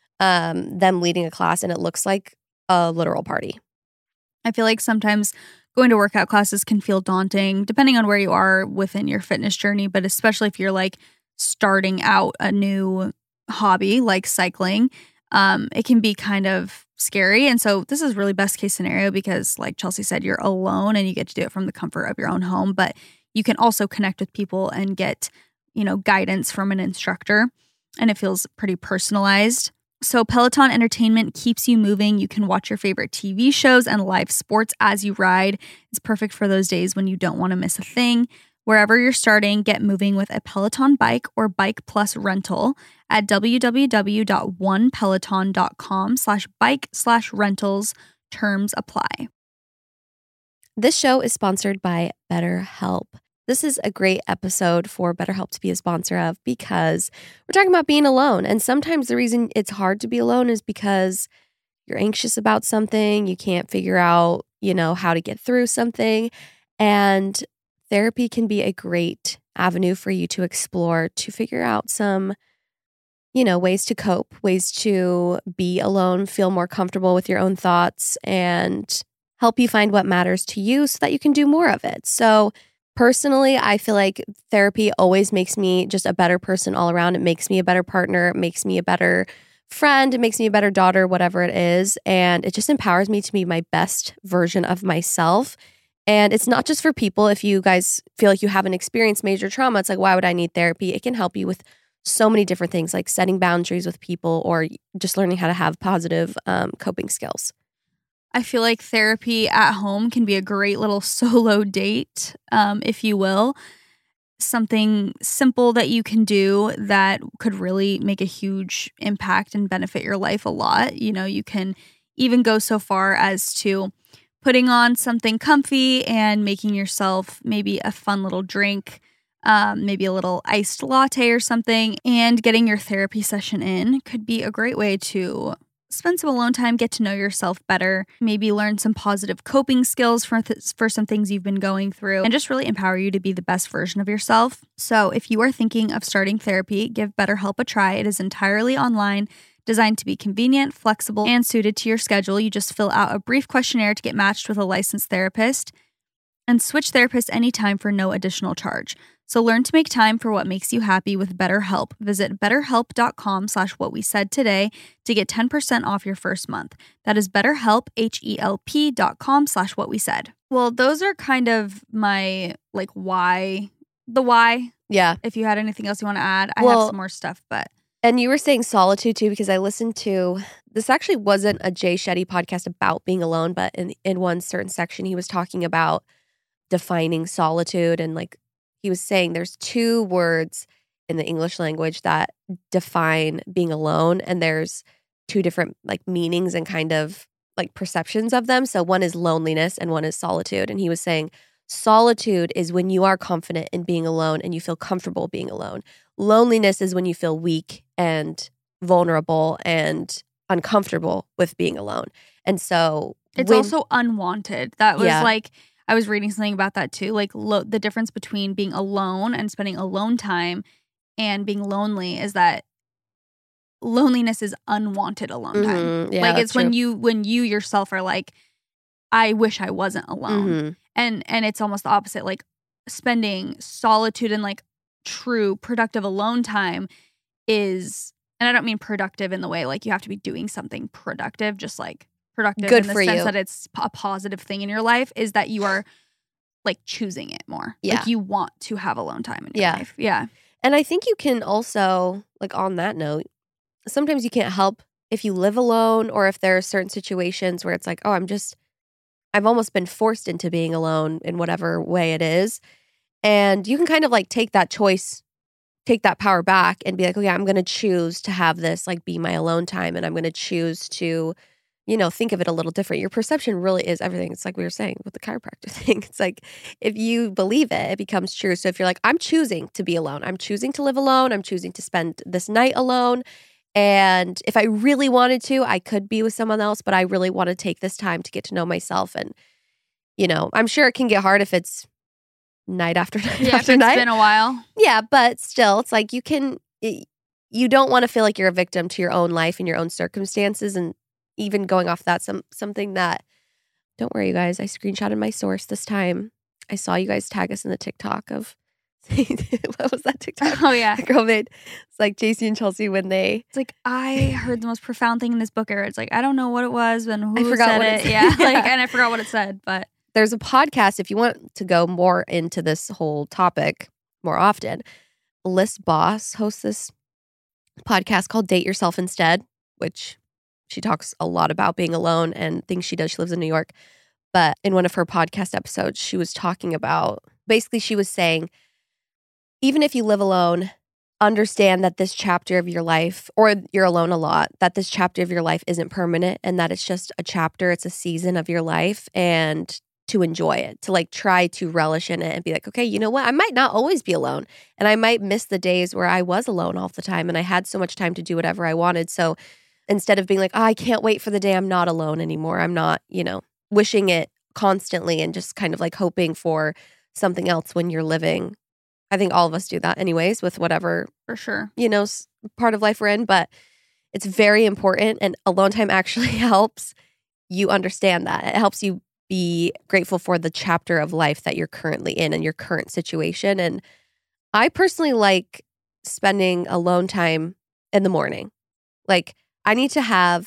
them leading a class, and it looks like a literal party. I feel like sometimes going to workout classes can feel daunting depending on where you are within your fitness journey, but especially if you're like starting out a new hobby like cycling, it can be kind of scary. And so this is really best case scenario because like Chelsea said, you're alone and you get to do it from the comfort of your own home, but you can also connect with people and get, guidance from an instructor, and it feels pretty personalized. So Peloton Entertainment keeps you moving. You can watch your favorite TV shows and live sports as you ride. It's perfect for those days when you don't want to miss a thing. Wherever you're starting, get moving with a Peloton bike or Bike Plus rental at www.onepeloton.com/bike/rentals. Terms apply. This show is sponsored by BetterHelp. This is a great episode for BetterHelp to be a sponsor of because we're talking about being alone. And sometimes the reason it's hard to be alone is because you're anxious about something. You can't figure out, how to get through something. And therapy can be a great avenue for you to explore to figure out some, ways to cope, ways to be alone, feel more comfortable with your own thoughts, and help you find what matters to you so that you can do more of it. So personally, I feel like therapy always makes me just a better person all around. It makes me a better partner. It makes me a better friend. It makes me a better daughter, whatever it is. And it just empowers me to be my best version of myself. And it's not just for people. If you guys feel like you haven't experienced major trauma, it's like, why would I need therapy? It can help you with so many different things, like setting boundaries with people or just learning how to have positive coping skills. I feel like therapy at home can be a great little solo date, if you will. Something simple that you can do that could really make a huge impact and benefit your life a lot. You know, you can even go so far as to putting on something comfy and making yourself maybe a fun little drink, maybe a little iced latte or something, and getting your therapy session in could be a great way to spend some alone time, get to know yourself better, maybe learn some positive coping skills for some things you've been going through, and just really empower you to be the best version of yourself. So if you are thinking of starting therapy, give BetterHelp a try. It is entirely online, designed to be convenient, flexible, and suited to your schedule. You just fill out a brief questionnaire to get matched with a licensed therapist and switch therapists anytime for no additional charge. So learn to make time for what makes you happy with BetterHelp. Visit betterhelp.com/whatwesaid today to get 10% off your first month. That is BetterHelp, HELP.com/whatwesaid. Well, those are kind of my, like, why. Yeah. If you had anything else you want to add, I Well, have some more stuff, but. And you were saying solitude too, because I listened to, this actually wasn't a Jay Shetty podcast about being alone, but in one certain section, he was talking about defining solitude. And like, he was saying there's two words in the English language that define being alone. And there's two different like meanings and kind of like perceptions of them. So one is loneliness and one is solitude. And he was saying solitude is when you are confident in being alone and you feel comfortable being alone. Loneliness is when you feel weak and vulnerable and uncomfortable with being alone. And so it's also unwanted. That was Yeah. like, I was reading something about that too. Like the difference between being alone and spending alone time and being lonely is that loneliness is unwanted alone time. Yeah, like that's it's when you yourself are like, I wish I wasn't alone. And it's almost the opposite. Like spending solitude and like true productive alone time is, and I don't mean productive in the way like you have to be doing something productive, just like productive Good in the for sense you. that it's a positive thing in your life, is that you are like choosing it more. Yeah. Like you want to have alone time in your Yeah. life. Yeah. And I think you can also, like on that note, sometimes you can't help if you live alone or if there are certain situations where it's like, oh, I've almost been forced into being alone in whatever way it is. And you can kind of like take that choice, take that power back and be like, okay, I'm going to choose to have this like be my alone time. And I'm going to choose to, you know, think of it a little different. Your perception really is everything. It's like we were saying with the chiropractor thing. It's like if you believe it, it becomes true. So if you're like, I'm choosing to be alone. I'm choosing to live alone. I'm choosing to spend this night alone. And if I really wanted to, I could be with someone else, but I really want to take this time to get to know myself. And, you know, I'm sure it can get hard if it's night after night Yeah, after if it's night. been a while. Yeah, but still, it's like you don't want to feel like you're a victim to your own life and your own circumstances. And even going off that, something that, don't worry, you guys, I screenshotted my source this time. I saw you guys tag us in the TikTok of, what was that TikTok? Oh, yeah. The girl made, it's like JC and Chelsea when they, It's like, I heard the most profound thing in this book. Or it's like, I don't know what it was and who forgot said what it it. said. Yeah. Like, and I forgot what it said, but. there's a podcast, if you want to go more into this whole topic more often, Liz Boss hosts this podcast called Date Yourself Instead, which she talks a lot about being alone and things she does. She lives in New York. But in one of her podcast episodes, she was talking about, basically she was saying, even if you live alone, understand that this chapter of your life, or you're alone a lot, that this chapter of your life isn't permanent and that it's just a chapter, it's a season of your life, and to enjoy it, to like try to relish in it and be like, okay, you know what? I might not always be alone and I might miss the days where I was alone all the time and I had so much time to do whatever I wanted. So instead of being like, oh, I can't wait for the day I'm not alone anymore, I'm not, you know, wishing it constantly and just kind of like hoping for something else when you're living. I think all of us do that anyways with whatever, For sure. you know, part of life we're in, but it's very important. And alone time actually helps you understand that. It helps you be grateful for the chapter of life that you're currently in and your current situation. And I personally like spending alone time in the morning. Like I need to have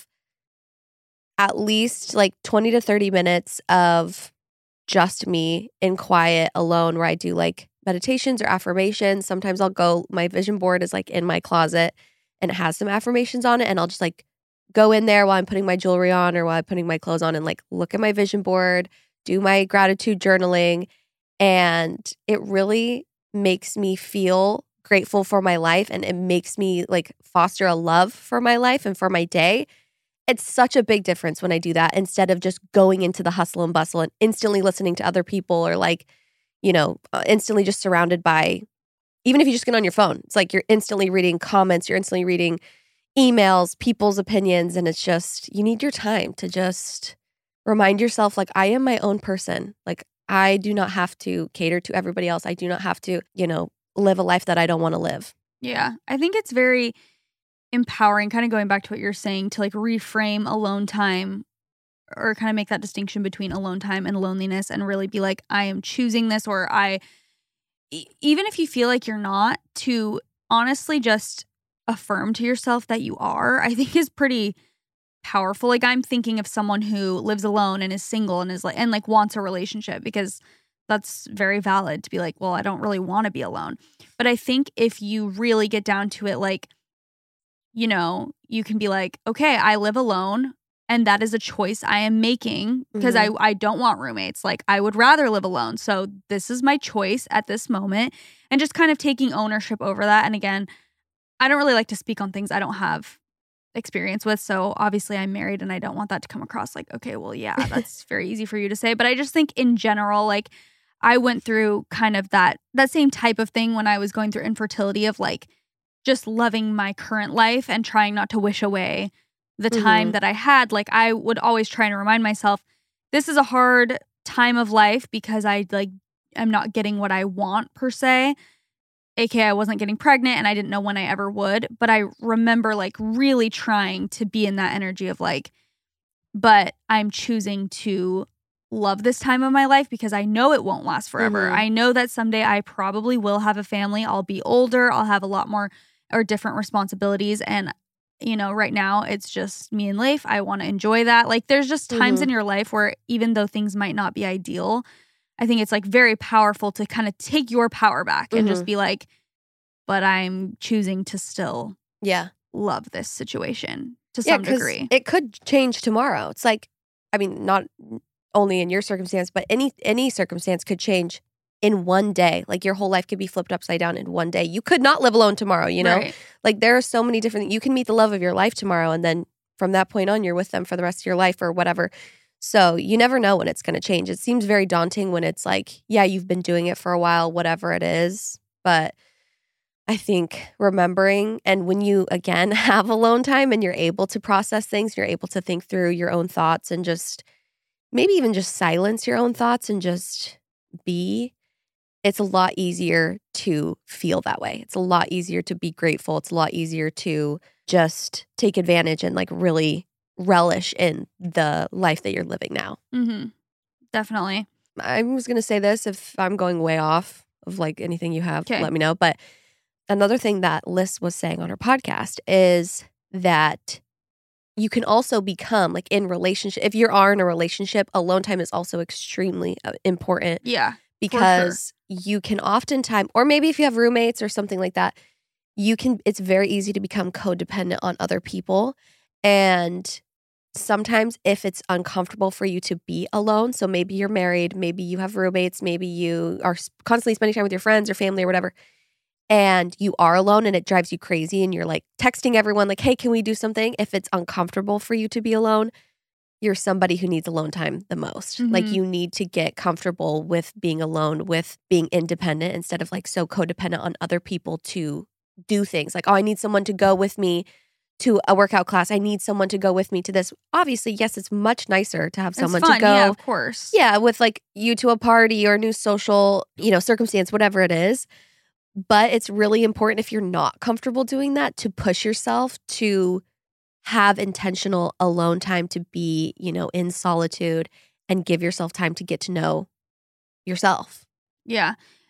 at least like 20 to 30 minutes of just me in quiet alone, where I do like meditations or affirmations. Sometimes I'll go, my vision board is like in my closet and it has some affirmations on it, and I'll just like go in there while I'm putting my jewelry on or while I'm putting my clothes on and like look at my vision board, do my gratitude journaling. And it really makes me feel grateful for my life, and it makes me like foster a love for my life and for my day. It's such a big difference when I do that, instead of just going into the hustle and bustle and instantly listening to other people, or like, you know, instantly just surrounded by, even if you just get on your phone, it's like you're instantly reading comments, you're instantly reading emails, people's opinions. And it's just, you need your time to just remind yourself, like, I am my own person. Like, I do not have to cater to everybody else. I do not have to, you know, live a life that I don't want to live. Yeah. I think it's very empowering, kind of going back to what you're saying, to like reframe alone time, or kind of make that distinction between alone time and loneliness, and really be like, I am choosing this, or even if you feel like you're not, to honestly just affirm to yourself that you are, I think is pretty powerful. Like, I'm thinking of someone who lives alone and is single and is like, and like wants a relationship, because that's very valid to be like, well, I don't really want to be alone. But I think if you really get down to it, like, you know, you can be like, okay, I live alone, and that is a choice I am making, because I don't want roommates. Like, I would rather live alone. So this is my choice at this moment, and just kind of taking ownership over that. And again, I don't really like to speak on things I don't have experience with. So obviously I'm married, and I don't want that to come across like, okay, well, yeah, that's very easy for you to say. But I just think in general, like, I went through kind of that same type of thing when I was going through infertility, of like just loving my current life and trying not to wish away the time that I had. Like, I would always try to remind myself, this is a hard time of life because I'm not getting what I want per se. AKA, I wasn't getting pregnant, and I didn't know when I ever would. But I remember like really trying to be in that energy of like, but I'm choosing to love this time of my life because I know it won't last forever. I know that someday I probably will have a family. I'll be older. I'll have a lot more or different responsibilities. And, you know, right now it's just me and Leif. I want to enjoy that. Like, there's just times in your life where even though things might not be ideal, I think it's like very powerful to kind of take your power back and just be like, but I'm choosing to still love this situation to some degree. It could change tomorrow. It's like, I mean, not only in your circumstance, but any circumstance could change in one day. Like, your whole life could be flipped upside down in one day. You could not live alone tomorrow, you know? Right. Like, there are so many different, you can meet the love of your life tomorrow, and then from that point on, you're with them for the rest of your life or whatever. So you never know when it's going to change. It seems very daunting when it's like, yeah, you've been doing it for a while, whatever it is. But I think remembering, and when you, again, have alone time and you're able to process things, you're able to think through your own thoughts and just maybe even just silence your own thoughts and just be, it's a lot easier to feel that way. It's a lot easier to be grateful. It's a lot easier to just take advantage and like really relish in the life that you're living now. Definitely. I was going to say this, if I'm going way off of like anything you have, Okay. let me know. But another thing that Liz was saying on her podcast is that you can also become like in relationship. If you are in a relationship, alone time is also extremely important. Yeah. Because you can oftentimes, or maybe if you have roommates or something like that, it's very easy to become codependent on other people. And sometimes if it's uncomfortable for you to be alone, so maybe you're married, maybe you have roommates, maybe you are constantly spending time with your friends or family or whatever, and you are alone and it drives you crazy and you're like texting everyone like, hey, can we do something? If it's uncomfortable for you to be alone, you're somebody who needs alone time the most. Like, you need to get comfortable with being alone, with being independent, instead of like so codependent on other people to do things. Like, oh, I need someone to go with me to a workout class. I need someone to go with me to this. Obviously, yes, it's much nicer to have someone it's fun, to go. Yeah, of course. Yeah, with like you to a party or a new social, you know, circumstance, whatever it is. But it's really important, if you're not comfortable doing that, to push yourself to have intentional alone time, to be, you know, in solitude and give yourself time to get to know yourself. Yeah.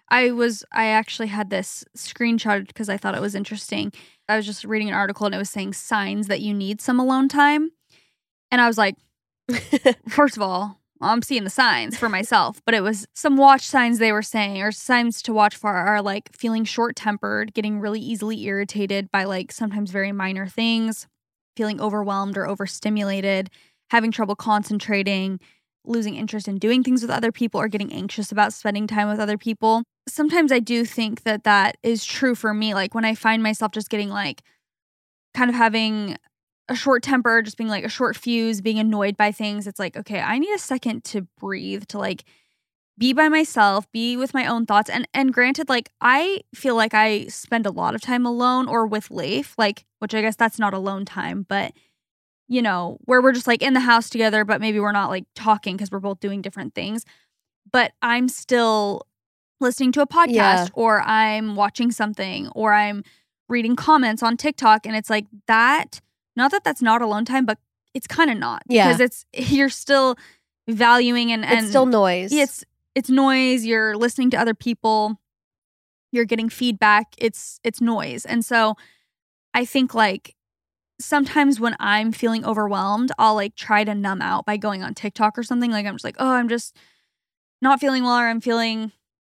I actually had this screenshot because I thought it was interesting. I was just reading an article and it was saying signs that you need some alone time. And I was like, first of all, I'm seeing the signs for myself, but it was some watch signs they were saying, or signs to watch for are like feeling short-tempered, getting really easily irritated by like sometimes very minor things, feeling overwhelmed or overstimulated, having trouble concentrating, losing interest in doing things with other people, or getting anxious about spending time with other people. Sometimes I do think that that is true for me. Like when I find myself just getting like kind of having a short temper, just being like a short fuse, being annoyed by things, it's like, okay, I need a second to breathe, to like be by myself, be with my own thoughts. And granted, like I feel like I spend a lot of time alone or with Leif, like, which I guess that's not alone time, but you know, where we're just like in the house together, but maybe we're not like talking because we're both doing different things. But I'm still listening to a podcast or I'm watching something or I'm reading comments on TikTok. And it's like that. Not that that's not alone time, but it's kind of not. Yeah. Because you're still valuing and it's still noise. It's noise. You're listening to other people. You're getting feedback. It's noise. And so I think like sometimes when I'm feeling overwhelmed, I'll like try to numb out by going on TikTok or something. Like I'm just like, oh, I'm just not feeling well, or I'm feeling,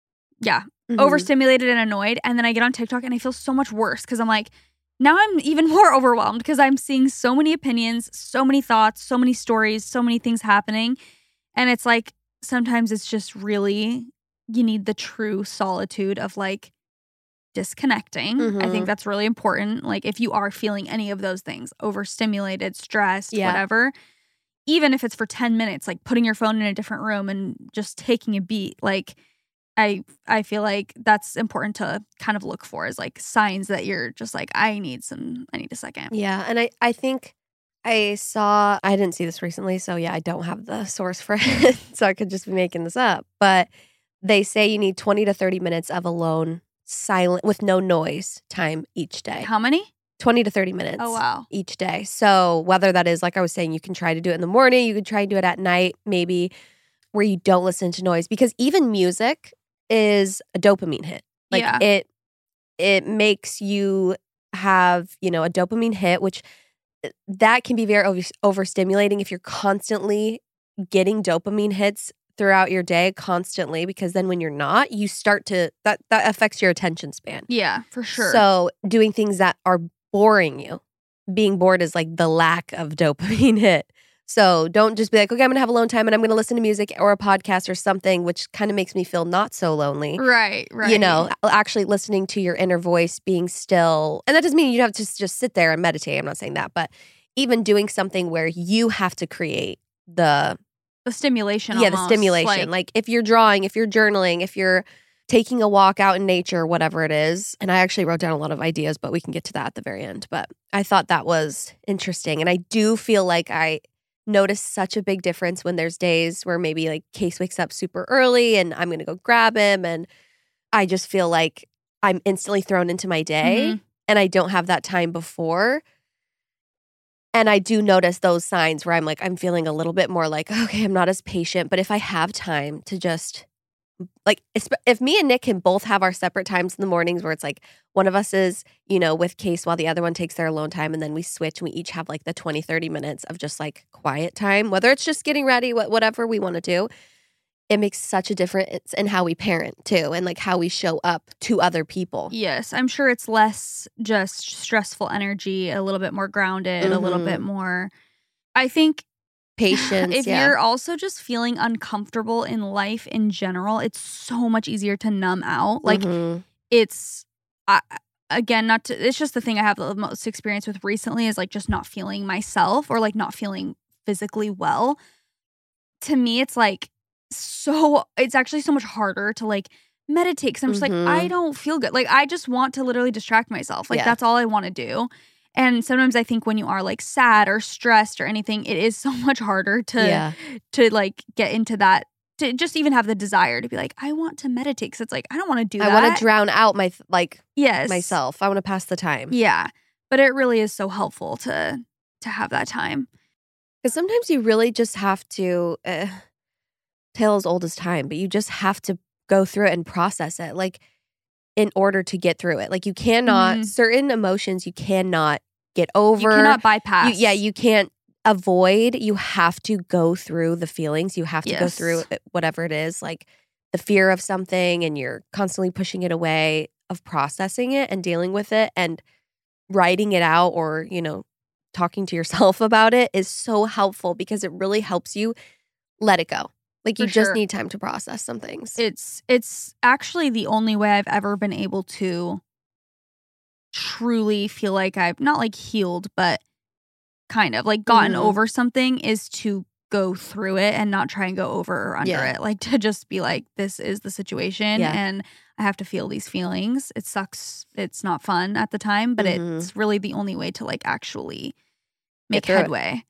overstimulated and annoyed. And then I get on TikTok and I feel so much worse because I'm like, now I'm even more overwhelmed because I'm seeing so many opinions, so many thoughts, so many stories, so many things happening. And it's like, sometimes it's just really, you need the true solitude of like disconnecting. I think that's really important. Like if you are feeling any of those things, overstimulated, stressed, whatever, even if it's for 10 minutes, like putting your phone in a different room and just taking a beat, like I feel like that's important to kind of look for as like signs that you're just like, I need a second. Yeah. And I think I didn't see this recently, so I don't have the source for it. So I could just be making this up. But they say you need 20 to 30 minutes of alone, silent, with no noise time each day. How many? 20 to 30 minutes. Oh, wow. Each day. So whether that is, like I was saying, you can try to do it in the morning, you could try to do it at night, maybe where you don't listen to noise. Because even music is a dopamine hit. Like it makes you have, a dopamine hit, which that can be very overstimulating if you're constantly getting dopamine hits throughout your day constantly, because then when you're not, you start to, that affects your attention span. Yeah, for sure. So doing things that are boring you, being bored is like the lack of dopamine hit. So don't just be like, okay, I'm going to have alone time and I'm going to listen to music or a podcast or something, which kind of makes me feel not so lonely. Right. Actually listening to your inner voice, being still. And that doesn't mean you have to just sit there and meditate. I'm not saying that. But even doing something where you have to create the stimulation. Yeah, the stimulation. Like if you're drawing, if you're journaling, if you're taking a walk out in nature, whatever it is. And I actually wrote down a lot of ideas, but we can get to that at the very end. But I thought that was interesting. And I do feel like I notice such a big difference when there's days where maybe like Case wakes up super early and I'm going to go grab him. And I just feel like I'm instantly thrown into my day and I don't have that time before. And I do notice those signs where I'm like, I'm feeling a little bit more like, okay, I'm not as patient. But if I have time to just like, if me and Nick can both have our separate times in the mornings where it's like one of us is, with Case while the other one takes their alone time, and then we switch and we each have like the 20, 30 minutes of just like quiet time, whether it's just getting ready, whatever we want to do, it makes such a difference in how we parent too and like how we show up to other people. Yes, I'm sure it's less just stressful energy, a little bit more grounded, a little bit more, I think, patience. If you're also just feeling uncomfortable in life in general, it's so much easier to numb out. Like it's, again, it's just the thing I have the most experience with recently is like just not feeling myself or like not feeling physically well. To me, it's like it's actually so much harder to like meditate because I'm just like, I don't feel good. Like I just want to literally distract myself. Like that's all I want to do. And sometimes I think when you are like sad or stressed or anything, it is so much harder to like get into that, to just even have the desire to be like, I want to meditate. Because it's like, I don't want to do that. I want to drown out myself. I want to pass the time. Yeah. But it really is so helpful to have that time. Because sometimes you really just have to, tale as old as time, but you just have to go through it and process it. Like, in order to get through it. Like, you cannot, certain emotions you cannot get over. You cannot bypass. You can't avoid. You have to go through the feelings. You have to go through whatever it is, like the fear of something, and you're constantly pushing it away, of processing it and dealing with it and writing it out, or, you know, talking to yourself about it is so helpful, because it really helps you let it go. Like, you just need time to process some things. It's actually the only way I've ever been able to truly feel like I've not like healed, but kind of like gotten over something, is to go through it and not try and go over or under it. Like, to just be like, this is the situation and I have to feel these feelings. It sucks. It's not fun at the time, but it's really the only way to like actually make headway.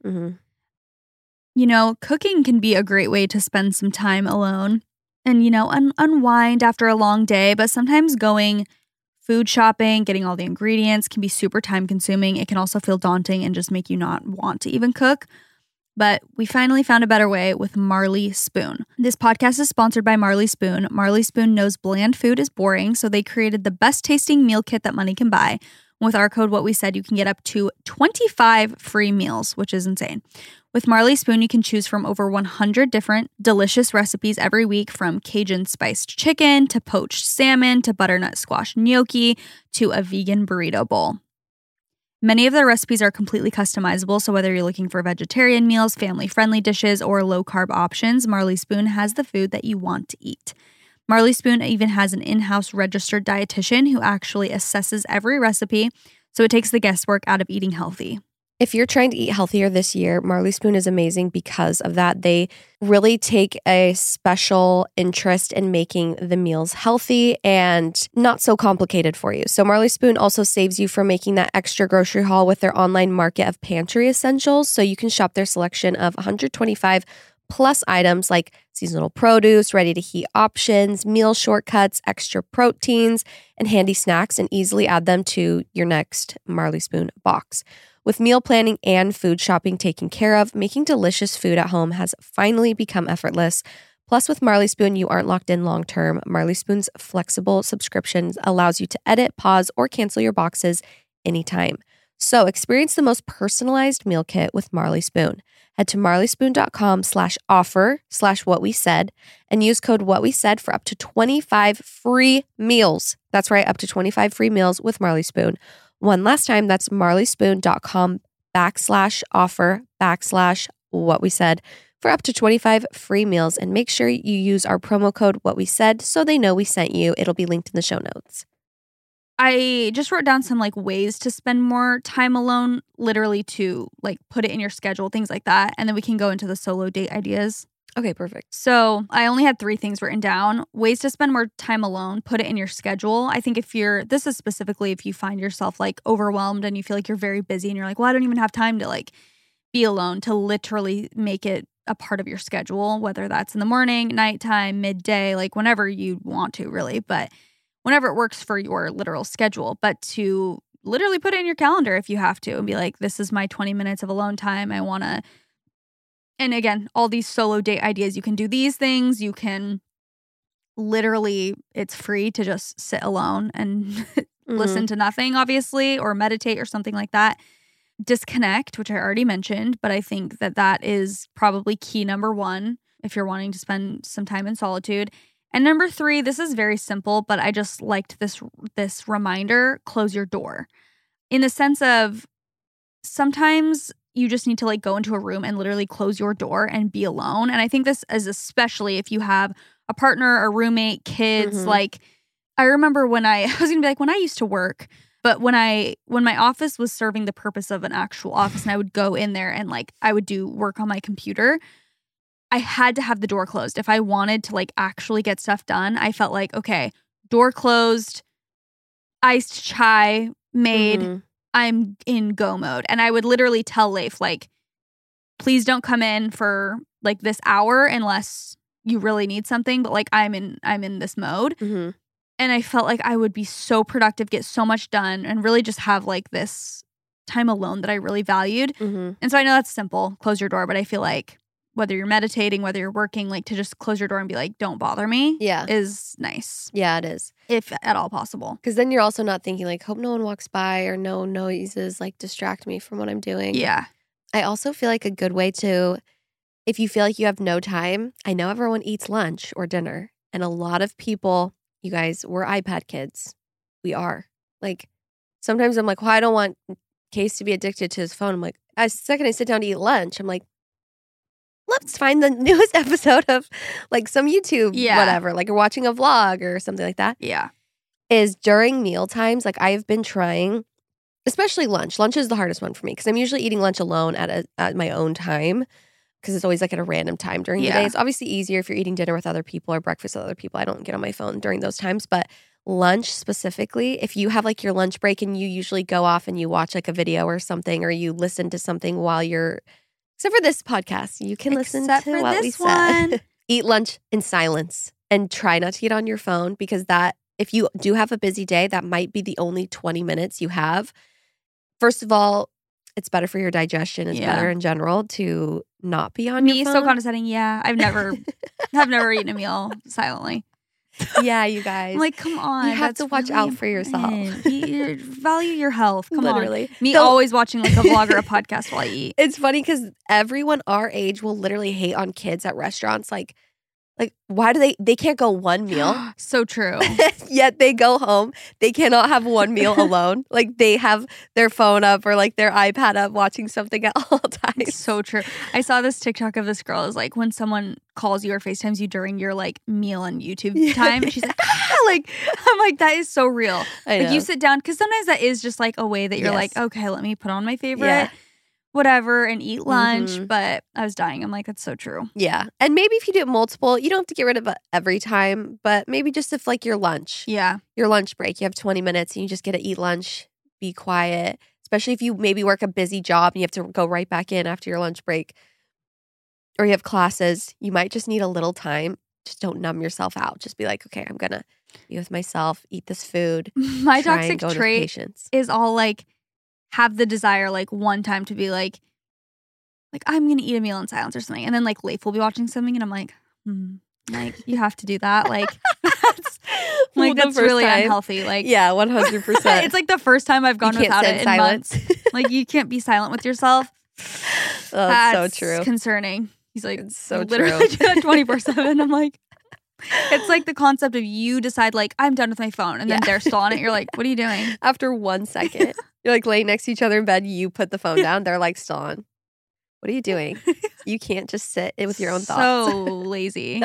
You know, cooking can be a great way to spend some time alone and, you know, unwind after a long day. But sometimes going food shopping, getting all the ingredients can be super time consuming. It can also feel daunting and just make you not want to even cook. But we finally found a better way with Marley Spoon. This podcast is sponsored by Marley Spoon. Marley Spoon knows bland food is boring, so they created the best tasting meal kit that money can buy. With our code, What We Said, you can get up to 25 free meals, which is insane. With Marley Spoon, you can choose from over 100 different delicious recipes every week, from Cajun spiced chicken to poached salmon to butternut squash gnocchi to a vegan burrito bowl. Many of their recipes are completely customizable, so whether you're looking for vegetarian meals, family-friendly dishes, or low-carb options, Marley Spoon has the food that you want to eat. Marley Spoon even has an in-house registered dietitian who actually assesses every recipe, so it takes the guesswork out of eating healthy. If you're trying to eat healthier this year, Marley Spoon is amazing because of that. They really take a special interest in making the meals healthy and not so complicated for you. So Marley Spoon also saves you from making that extra grocery haul with their online market of pantry essentials. So you can shop their selection of 125 plus items like seasonal produce, ready-to-heat options, meal shortcuts, extra proteins, and handy snacks, and easily add them to your next Marley Spoon box. With meal planning and food shopping taken care of, making delicious food at home has finally become effortless. Plus, with Marley Spoon, you aren't locked in long-term. Marley Spoon's flexible subscriptions allows you to edit, pause, or cancel your boxes anytime. So experience the most personalized meal kit with Marley Spoon. Head to marleyspoon.com/offer/whatwesaid and use code WhatWeSaid for up to 25 free meals. That's right, up to 25 free meals with Marley Spoon. One last time, that's marleyspoon.com/offer/whatwesaid for up to 25 free meals. And make sure you use our promo code WhatWeSaid so they know we sent you. It'll be linked in the show notes. I just wrote down some like ways to spend more time alone, literally to like put it in your schedule, things like that. And then we can go into the solo date ideas. Okay, perfect. So I only had 3 things written down. Ways to spend more time alone, put it in your schedule. I think this is specifically if you find yourself like overwhelmed and you feel like you're very busy and you're like, well, I don't even have time to like be alone, to literally make it a part of your schedule, whether that's in the morning, nighttime, midday, like whenever you want to really, but whenever it works for your literal schedule. But to literally put it in your calendar if you have to and be like, this is my 20 minutes of alone time. I want to. And again, all these solo date ideas, you can do these things. You can literally, it's free to just sit alone and listen to nothing, obviously, or meditate or something like that. Disconnect, which I already mentioned, but I think that is probably key number 1 if you're wanting to spend some time in solitude. And number 3, this is very simple, but I just liked this reminder: close your door. In the sense of sometimes you just need to like go into a room and literally close your door and be alone. And I think this is especially if you have a partner, a roommate, kids. Like, I remember when I was gonna be like, when I used to work, but when my office was serving the purpose of an actual office and I would go in there and like I would do work on my computer, I had to have the door closed. If I wanted to like actually get stuff done, I felt like, okay, door closed, iced chai made, I'm in go mode. And I would literally tell Leif, like, please don't come in for like this hour unless you really need something, but like I'm in this mode. And I felt like I would be so productive, get so much done, and really just have like this time alone that I really valued. And so I know that's simple, close your door, but I feel like whether you're meditating, whether you're working, like to just close your door and be like, don't bother me is nice. Yeah, it is. If at all possible. Because then you're also not thinking like, hope no one walks by or no noises like distract me from what I'm doing. Yeah. I also feel like a good way to, if you feel like you have no time, I know everyone eats lunch or dinner. And a lot of people, you guys, we're iPad kids. We are. Like, sometimes I'm like, well, I don't want Case to be addicted to his phone. I'm like, the second I sit down to eat lunch, I'm like, let's find the newest episode of like some YouTube, whatever, like you're watching a vlog or something like that. Yeah. Is during meal times, like I've been trying, especially lunch. Lunch is the hardest one for me because I'm usually eating lunch alone at my own time because it's always like at a random time during the day. It's obviously easier if you're eating dinner with other people or breakfast with other people. I don't get on my phone during those times, but lunch specifically, if you have like your lunch break and you usually go off and you watch like a video or something or you listen to something while you're, except for this podcast, you can listen to what we said. Eat lunch in silence and try not to get on your phone because that, if you do have a busy day, that might be the only 20 minutes you have. First of all, it's better for your digestion. It's better in general to not be on your phone. So condescending. Yeah. I've never eaten a meal silently. Yeah, you guys. I'm like, come on. You have to watch out for yourself. Value your health. Come Literally. on. Me always watching like a vlog or a podcast while I eat. It's funny because everyone our age will literally hate on kids at restaurants. Like why do they can't go one meal? So true. Yet they go home. They cannot have one meal alone. Like they have their phone up or like their iPad up watching something at all times. So true. I saw this TikTok of this girl is like when someone calls you or FaceTimes you during your like meal on YouTube time. And she's like, like, I'm like, that is so real. Like you sit down, because sometimes that is just like a way that you're like, okay, let me put on my favorite whatever and eat lunch. But I was dying. I'm like, that's so true. Yeah. And maybe if you do it multiple, you don't have to get rid of it every time, but maybe just if like your lunch. Yeah. Your lunch break, you have 20 minutes and you just get to eat lunch, be quiet, especially if you maybe work a busy job and you have to go right back in after your lunch break or you have classes, you might just need a little time. Just don't numb yourself out. Just be like, okay, I'm going to be with myself, eat this food. My toxic trait is all like, have the desire like one time to be like I'm going to eat a meal in silence or something. And then like Leif will be watching something and I'm like, like you have to do that. Like that's really unhealthy. Like, yeah, 100%. It's like the first time I've gone without it in months. Like you can't be silent with yourself. That's so true. Concerning. He's like, it's so literally do that 24/7. I'm like, it's like the concept of you decide like I'm done with my phone and then they're still on it. You're like, what are you doing? After 1 second, you're like laying next to each other in bed. You put the phone down. They're like still on. What are you doing? You can't just sit with your own thoughts. So lazy.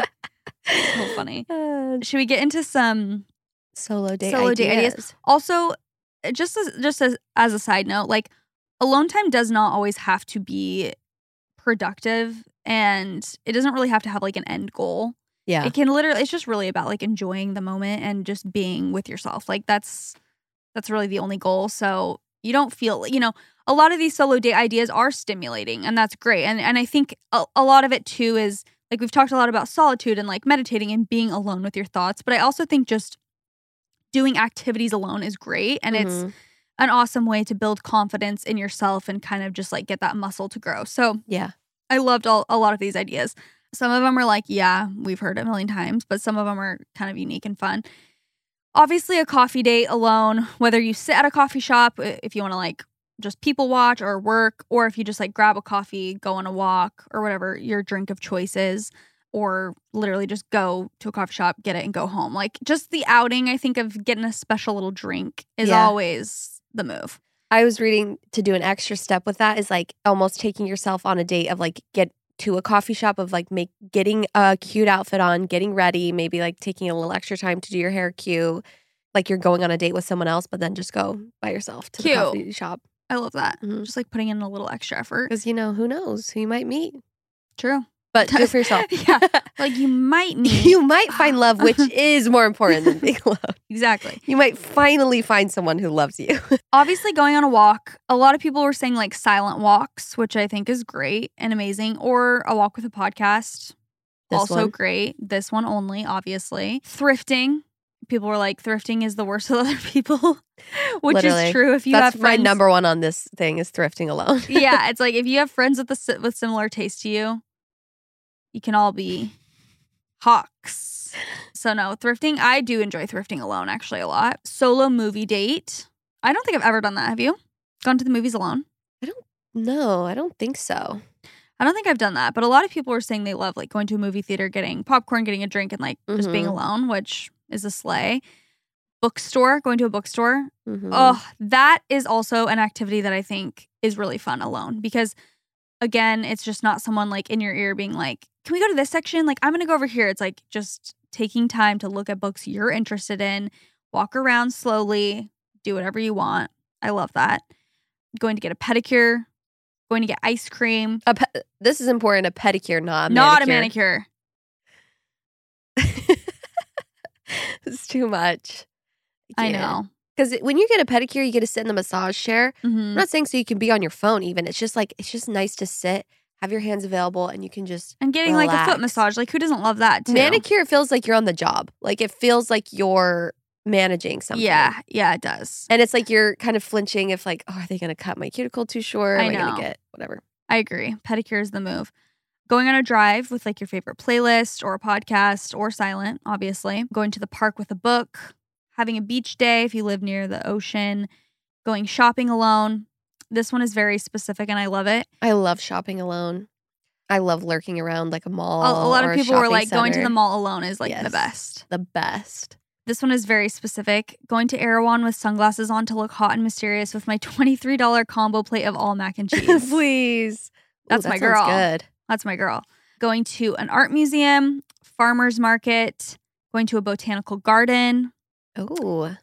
So funny. Should we get into some solo date ideas? Also, just as a side note, like alone time does not always have to be productive and it doesn't really have to have like an end goal. Yeah. It can literally, it's just really about like enjoying the moment and just being with yourself. Like that's really the only goal. So you don't feel, a lot of these solo date ideas are stimulating and that's great. And I think a lot of it too is like we've talked a lot about solitude and like meditating and being alone with your thoughts. But I also think just doing activities alone is great. And it's an awesome way to build confidence in yourself and kind of just like get that muscle to grow. So yeah, I loved a lot of these ideas. Some of them are like, yeah, we've heard it a million times, but some of them are kind of unique and fun. Obviously, a coffee date alone, whether you sit at a coffee shop, if you want to like just people watch or work, or if you just like grab a coffee, go on a walk or whatever your drink of choice is, or literally just go to a coffee shop, get it and go home. Like just the outing, I think of getting a special little drink is always the move. I was reading to do an extra step with that is like almost taking yourself on a date of like get to a coffee shop of like getting a cute outfit on, getting ready, maybe like taking a little extra time to do your hair cute, like you're going on a date with someone else, but then just go by yourself to the coffee shop. I love that. Just like putting in a little extra effort. Because who knows who you might meet. True. But do it for yourself. Yeah. Like you might meet. You might find love, which is more important than being alone. Exactly. You might finally find someone who loves you. Obviously, going on a walk. A lot of people were saying like silent walks, which I think is great and amazing. Or a walk with a podcast. Also great. This one only, obviously. Thrifting. People were like, thrifting is the worst of other people. Which Literally. Is true. If you That's have friends. my number one on this thing is thrifting alone. Yeah. It's like if you have friends with similar taste to you, you can all be hawks. So no, thrifting, I do enjoy thrifting alone actually a lot. Solo movie date. I don't think I've ever done that. Have you gone to the movies alone? No, I don't think so. I don't think I've done that, but a lot of people were saying they love like going to a movie theater, getting popcorn, getting a drink, and like just being alone, which is a slay. Bookstore, going to a bookstore. Oh, that is also an activity that I think is really fun alone because, again, it's just not someone like in your ear being like, can we go to this section? Like, I'm going to go over here. It's like just taking time to look at books you're interested in, walk around slowly, do whatever you want. I love that. Going to get a pedicure. Going to get ice cream. This is important. A pedicure, not a manicure. Not a manicure. It's too much. I know. Because when you get a pedicure, you get to sit in the massage chair. I'm not saying so you can be on your phone even. It's just nice to sit, have your hands available, and you can just And getting relax. like a foot massage. Like, who doesn't love that too? Manicure feels like you're on the job. Like, it feels like you're managing something. Yeah, it does. And it's like you're kind of flinching if like, oh, are they going to cut my cuticle too short? I Am I going know. to get whatever? I agree. Pedicure is the move. Going on a drive with like your favorite playlist or a podcast or silent, obviously. Going to the park with a book. Having a beach day if you live near the ocean. Going shopping alone. This one is very specific and I love it. I love shopping alone. I love lurking around like a mall. A lot of people were like, going to the mall. mall alone is like Yes. the best. The best. This one is very specific. Going to Erewhon with sunglasses on to look hot and mysterious with my $23 combo plate of all mac and cheese. Please. That's Ooh, my that sounds girl. good. That's my girl. Going to an art museum, farmer's market, going to a botanical garden, Ooh.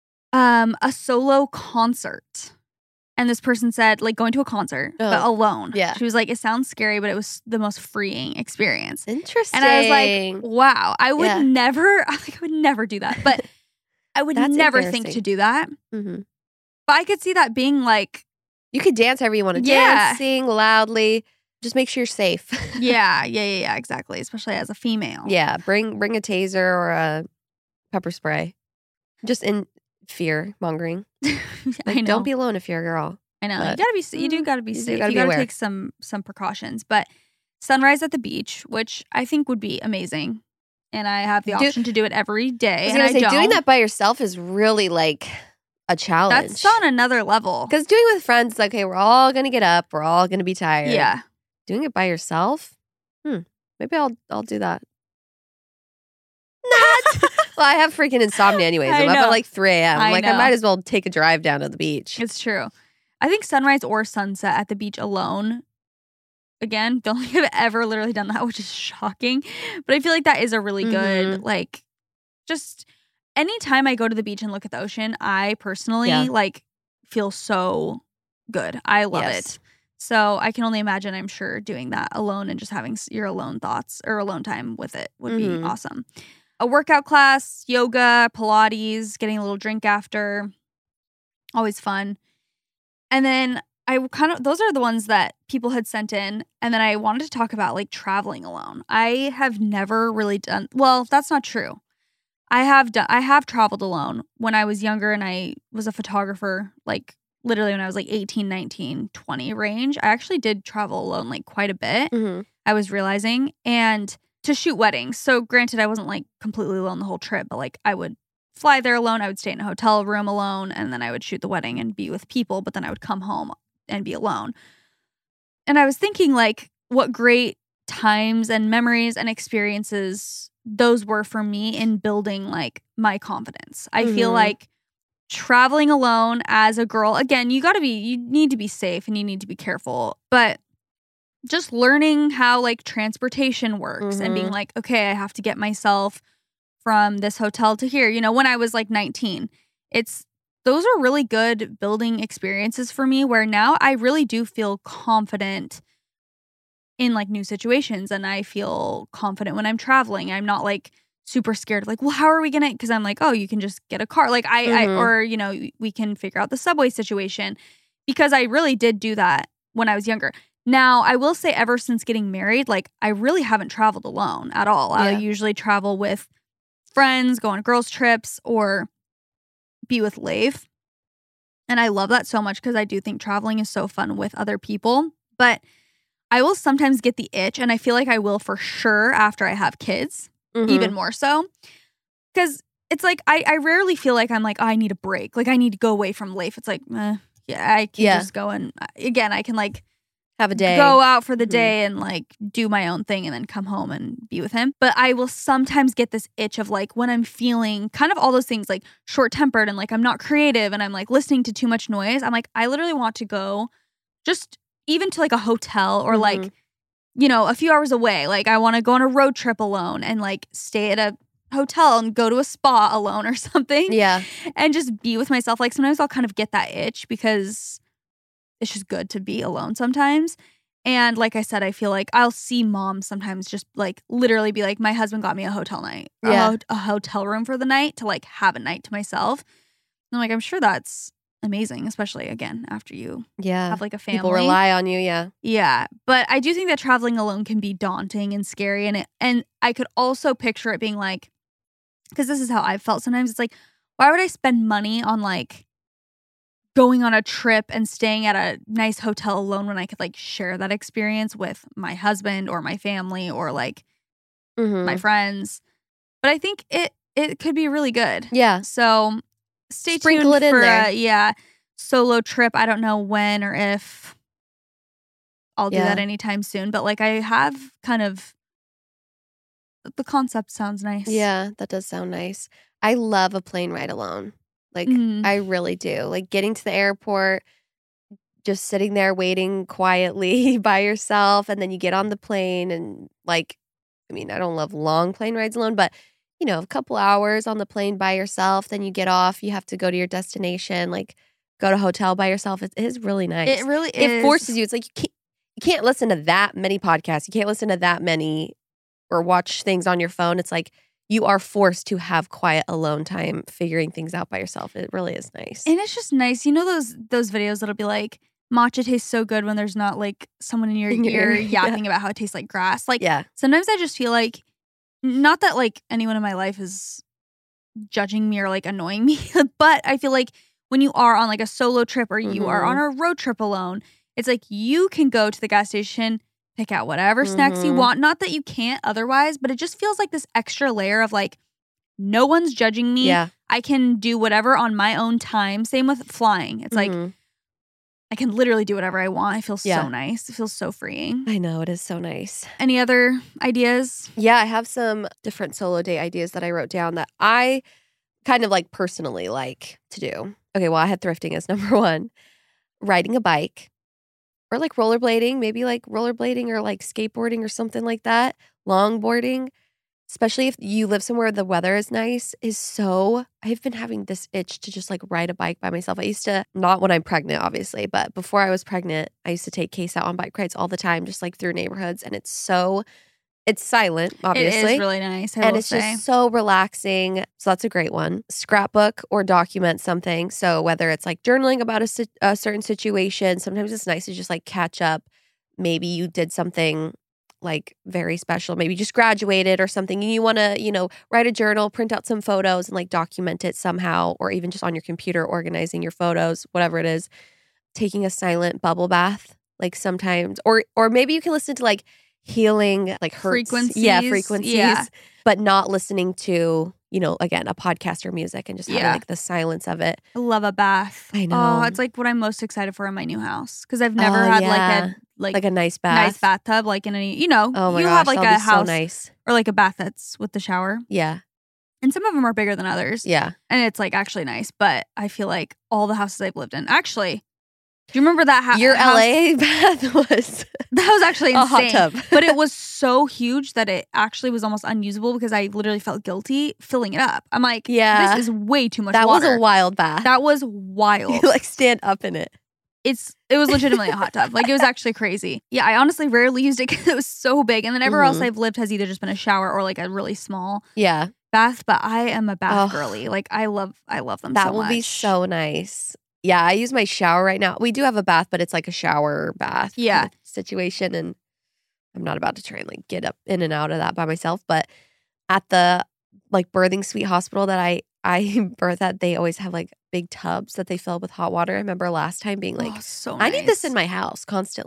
a solo concert. And this person said, like, going to a concert, but alone. yeah. She was like, it sounds scary, but it was the most freeing experience. Interesting. And I was like, wow, I would never do that. But I would That's never think embarrassing. to do that. Mhm. But I could see that being like, You could dance however you want to Yeah. dance, sing loudly. Just make sure you're safe. yeah, exactly. Especially as a female. Yeah. Bring a taser or a pepper spray. Just in fear mongering. I know. Don't be alone if you're a girl. I know. But- You do gotta be you do safe. gotta You be gotta aware. take some precautions. But sunrise at the beach, which I think would be amazing. And I have the option to do it every day. I was and gonna say, don't. doing that by yourself is really like a challenge. That's on another level. Because doing it with friends, it's like, okay, we're all gonna get up, we're all gonna be tired. Yeah. Doing it by yourself, maybe I'll do that. Not. Well, I have freaking insomnia anyways. I I'm up know. at like 3 a.m. I I know. might as well take a drive down to the beach. It's true. I think sunrise or sunset at the beach alone. Again, don't think I've ever literally done that, which is shocking. But I feel like that is a really good, like, just anytime I go to the beach and look at the ocean, I personally like feel so good. I love it. So I can only imagine, I'm sure, doing that alone and just having your alone thoughts or alone time with it would be awesome. A workout class, yoga, Pilates, getting a little drink after. Always fun. And then those are the ones that people had sent in. And then I wanted to talk about like traveling alone. I have never really done, well, that's not true. I have traveled alone when I was younger and I was a photographer, like literally when I was like 18, 19, 20 range. I actually did travel alone like quite a bit. I was realizing, and to shoot weddings. So granted, I wasn't like completely alone the whole trip, but like I would fly there alone. I would stay in a hotel room alone, and then I would shoot the wedding and be with people, but then I would come home and be alone. And I was thinking like what great times and memories and experiences those were for me in building like my confidence. I feel like traveling alone as a girl, again, you need to be safe and you need to be careful, but just learning how like transportation works and being like, okay, I have to get myself from this hotel to here. You know, when I was like 19, those are really good building experiences for me where now I really do feel confident in like new situations, and I feel confident when I'm traveling. I'm not like super scared of like, well, how are we gonna, because I'm like, oh, you can just get a car, like or you know, we can figure out the subway situation, because I really did do that when I was younger. Now, I will say ever since getting married, like I really haven't traveled alone at all. I usually travel with friends, go on girls' trips, or be with Leif. And I love that so much because I do think traveling is so fun with other people. But I will sometimes get the itch, and I feel like I will for sure after I have kids, even more so. Because it's like, I rarely feel like I'm like, oh, I need a break. Like, I need to go away from Leif. It's like, yeah, I can just go and, again, I can like have a day, go out for the day and like do my own thing and then come home and be with him. But I will sometimes get this itch of like when I'm feeling kind of all those things, like short-tempered and like I'm not creative and I'm like listening to too much noise. I'm like, I literally want to go just even to like a hotel or like, you know, a few hours away. Like I want to go on a road trip alone and like stay at a hotel and go to a spa alone or something. Yeah. And just be with myself. Like sometimes I'll kind of get that itch because it's just good to be alone sometimes. And like I said, I feel like I'll see moms sometimes just like literally be like, my husband got me a hotel night, a hotel room for the night to like have a night to myself. And I'm like, I'm sure that's amazing, especially again, after you have like a family. People rely on you, Yeah. But I do think that traveling alone can be daunting and scary. And I could also picture it being like, because this is how I've felt sometimes. It's like, why would I spend money on like going on a trip and staying at a nice hotel alone when I could like share that experience with my husband or my family or like my friends? But I think it could be really good. Yeah. So stay Sprinkle tuned it in for there. a solo trip. I don't know when or if I'll do that anytime soon. But like I have kind of, the concept sounds nice. Yeah, that does sound nice. I love a plane ride alone. Like, I really do. Like, getting to the airport, just sitting there waiting quietly by yourself, and then you get on the plane and, like, I mean, I don't love long plane rides alone, but, you know, a couple hours on the plane by yourself, then you get off, you have to go to your destination, like, go to a hotel by yourself. It is really nice. It really is. It forces you. It's like you can't listen to that many podcasts. You can't listen to that many or watch things on your phone. It's like, you are forced to have quiet alone time figuring things out by yourself. It really is nice. And it's just nice. You know those videos that'll be like, matcha tastes so good when there's not like someone in your ear yapping about how it tastes like grass. Like sometimes I just feel like, not that like anyone in my life is judging me or like annoying me, but I feel like when you are on like a solo trip or you are on a road trip alone, it's like you can go to the gas station, pick out whatever snacks you want. Not that you can't otherwise, but it just feels like this extra layer of like, no one's judging me. Yeah. I can do whatever on my own time. Same with flying. It's like, I can literally do whatever I want. I feel so nice. It feels so freeing. I know, it is so nice. Any other ideas? Yeah, I have some different solo day ideas that I wrote down that I kind of like personally like to do. Okay, well, I had thrifting as number one. Riding a bike. Or like rollerblading, maybe like rollerblading or like skateboarding or something like that. Longboarding, especially if you live somewhere the weather is nice, I've been having this itch to just like ride a bike by myself. I used to, not when I'm pregnant, obviously, but before I was pregnant, I used to take Case out on bike rides all the time, just like through neighborhoods. And it's silent, obviously. It is really nice, and it's just so relaxing. So that's a great one. Scrapbook or document something. So whether it's like journaling about a certain situation, sometimes it's nice to just like catch up. Maybe you did something like very special. Maybe you just graduated or something and you want to, you know, write a journal, print out some photos and like document it somehow, or even just on your computer, organizing your photos, whatever it is. Taking a silent bubble bath, like sometimes, or maybe you can listen to like healing, like frequencies. But not listening to, you know, again, a podcast or music and just having like the silence of it. I love a bath. I know. Oh, it's like what I'm most excited for in my new house, because I've never had like a nice bath, nice bathtub, like in any, you know, oh my you gosh, have like a house so nice. Or like a bath that's with the shower. Yeah. And some of them are bigger than others. Yeah. And it's like actually nice, but I feel like all the houses I've lived in, actually. Do you remember that your house? LA bath was that was actually insane. A hot tub. But it was so huge that it actually was almost unusable because I literally felt guilty filling it up. I'm like, this is way too much water. That was a wild bath. That was wild. You like stand up in it. It was legitimately a hot tub. Like it was actually crazy. Yeah, I honestly rarely used it because it was so big. And then everywhere else I've lived has either just been a shower or like a really small bath. But I am a bath girly. Like I love them so much. That will be so nice. Yeah, I use my shower right now. We do have a bath, but it's like a shower bath kind of situation. And I'm not about to try and like get up in and out of that by myself. But at the like birthing suite hospital that I birth at, they always have like big tubs that they fill with hot water. I remember last time being like, so I need this in my house constantly.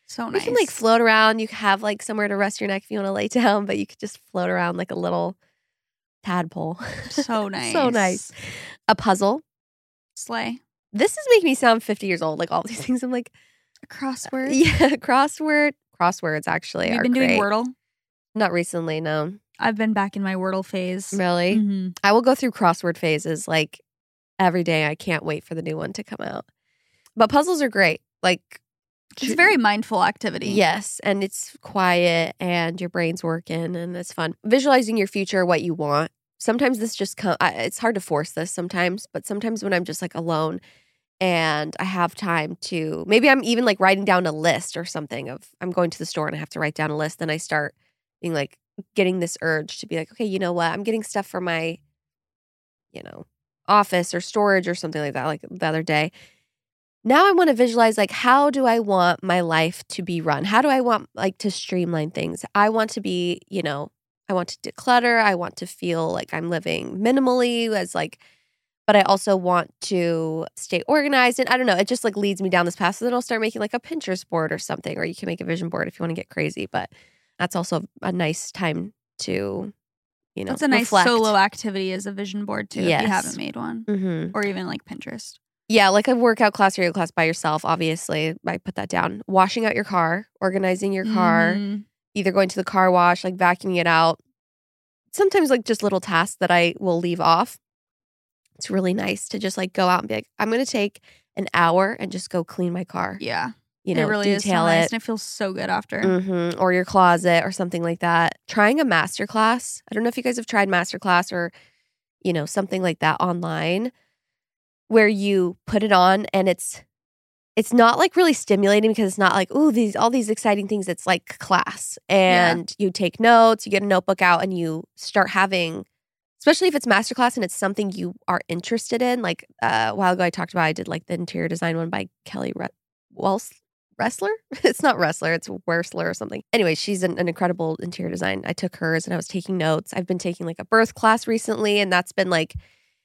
So nice. You can like float around. You have like somewhere to rest your neck if you want to lay down, but you could just float around like a little tadpole. So nice. So nice. A puzzle. Slay. This is making me sound 50 years old. Like all these things. I'm like, A crossword. yeah, crosswords actually You've are been doing great. Wordle? Not recently, no. I've been back in my Wordle phase. Really? Mhm. I will go through crossword phases like every day. I can't wait for the new one to come out. But puzzles are great. Like, It's a very mindful activity. yes, and it's quiet and your brain's working and it's fun. Visualizing your future, what you want. Sometimes this just it's hard to force this sometimes, but sometimes when I'm just like alone and I have time to, maybe I'm even like writing down a list or something of I'm going to the store and I have to write down a list. Then I start being like, getting this urge to be like, okay, you know what? I'm getting stuff for my, office or storage or something like that, like the other day. Now I want to visualize like, how do I want my life to be run? How do I want like to streamline things? I want to be, I want to declutter. I want to feel like I'm living minimally but I also want to stay organized. And I don't know, it just like leads me down this path. So then I'll start making like a Pinterest board or something, or you can make a vision board if you want to get crazy. But that's also a nice time to, That's a nice reflect. solo activity as a vision board too, if Yes. you haven't made one. Mm-hmm. Or even like Pinterest. Yeah, like a workout class or yoga class by yourself, obviously. I put that down. Washing out your car, organizing your car, Mhm. either going to the car wash, like vacuuming it out. Sometimes like just little tasks that I will leave off. It's really nice to just like go out and be like, I'm going to take an hour and just go clean my car. Yeah. It It really is so detail nice. it. And it feels so good after. Mm-hmm. Or your closet or something like that. Trying a masterclass. I don't know if you guys have tried masterclass or, something like that online where you put it on and it's not like really stimulating because it's not like, ooh, all these exciting things. It's like class. And you take notes, you get a notebook out and you start having, especially if it's masterclass and it's something you are interested in. Like a while ago I talked about, I did like the interior design one by Kelly Wrestler? It's not Wrestler, it's Wersler or something. Anyway, she's an incredible interior design. I took hers and I was taking notes. I've been taking like a birth class recently, and that's been like,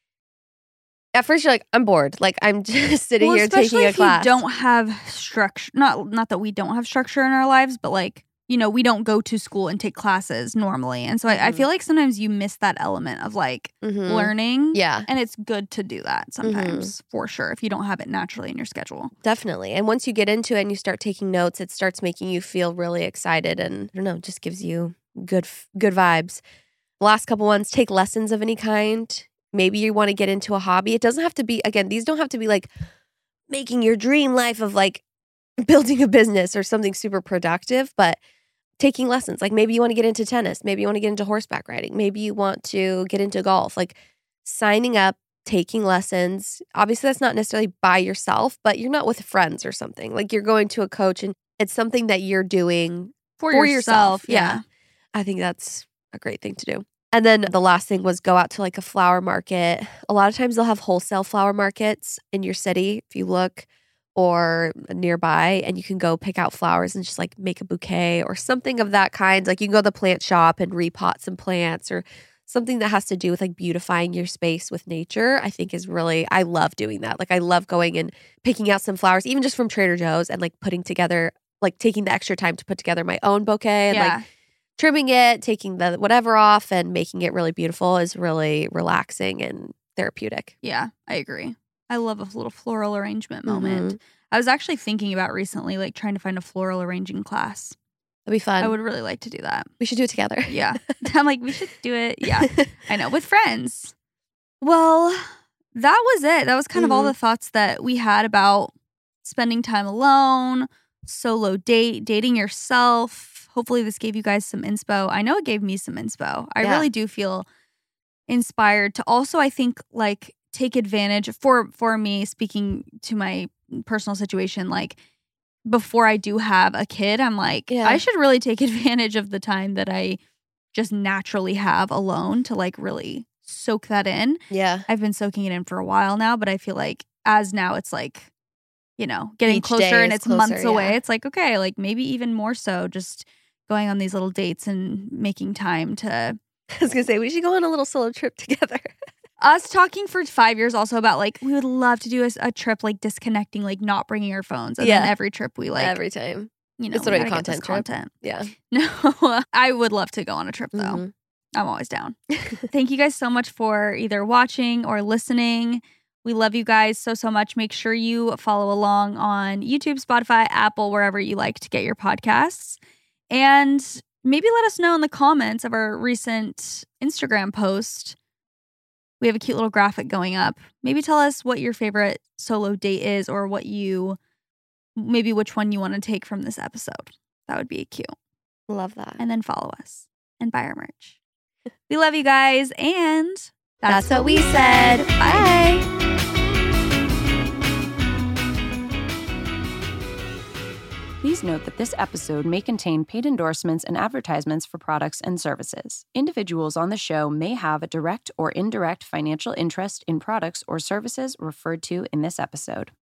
at first you're like, I'm bored. Like I'm just sitting here taking a class. Especially if you don't have structure. Not that we don't have structure in our lives, but like, we don't go to school and take classes normally. And so I feel like sometimes you miss that element of like learning. Yeah. And it's good to do that sometimes, for sure, if you don't have it naturally in your schedule. Definitely. And once you get into it and you start taking notes, it starts making you feel really excited and I don't know, just gives you good vibes. The last couple ones, take lessons of any kind. Maybe you want to get into a hobby. It doesn't have to be, again, these don't have to be like making your dream life of like building a business or something super productive, but taking lessons. Like maybe you want to get into tennis. Maybe you want to get into horseback riding. Maybe you want to get into golf. Like signing up, taking lessons. Obviously, that's not necessarily by yourself, but you're not with friends or something. Like you're going to a coach and it's something that you're doing For yourself. Yeah. I think that's a great thing to do. And then the last thing was go out to like a flower market. A lot of times they'll have wholesale flower markets in your city if you look or nearby, and you can go pick out flowers and just like make a bouquet or something of that kind. Like you can go to the plant shop and repot some plants or something that has to do with like beautifying your space with nature. I think is really, I love doing that. Like I love going and picking out some flowers, even just from Trader Joe's, and like putting together, like taking the extra time to put together my own bouquet and like trimming it, taking the whatever off and making it really beautiful is really relaxing and therapeutic. Yeah, I agree. I love a little floral arrangement moment. I was actually thinking about recently, like trying to find a floral arranging class. That'd be fun. I would really like to do that. We should do it together. Yeah. I'm like, we should do it. Yeah. I know. With friends. Well, that was it. That was kind of all the thoughts that we had about spending time alone, solo dating yourself. Hopefully this gave you guys some inspo. I know it gave me some inspo. I really do feel inspired to also, I think, like take advantage for me, speaking to my personal situation, like before I do have a kid, I'm like, I should really take advantage of the time that I just naturally have alone to like really soak that in. Yeah. I've been soaking it in for a while now, but I feel like as now it's like, getting Each closer day and is it's closer, months away. It's like, okay, like maybe even more so just going on these little dates and making time to. I was going to say, we should go on a little solo trip together. Us talking for 5 years also about like, we would love to do a trip, like disconnecting, like not bringing our phones. And then every trip we like. Every time. you know, It's we already a gotta get this content trip. content. Yeah. No, I would love to go on a trip though. Mhm. I'm always down. Thank you guys so much for either watching or listening. We love you guys so, so much. Make sure you follow along on YouTube, Spotify, Apple, wherever you like to get your podcasts. And maybe let us know in the comments of our recent Instagram post. We have a cute little graphic going up. Maybe tell us what your favorite solo date is or maybe which one you want to take from this episode. That would be cute. Love that. And then follow us and buy our merch. We love you guys, and That's what we said. Bye. Please note that this episode may contain paid endorsements and advertisements for products and services. Individuals on the show may have a direct or indirect financial interest in products or services referred to in this episode.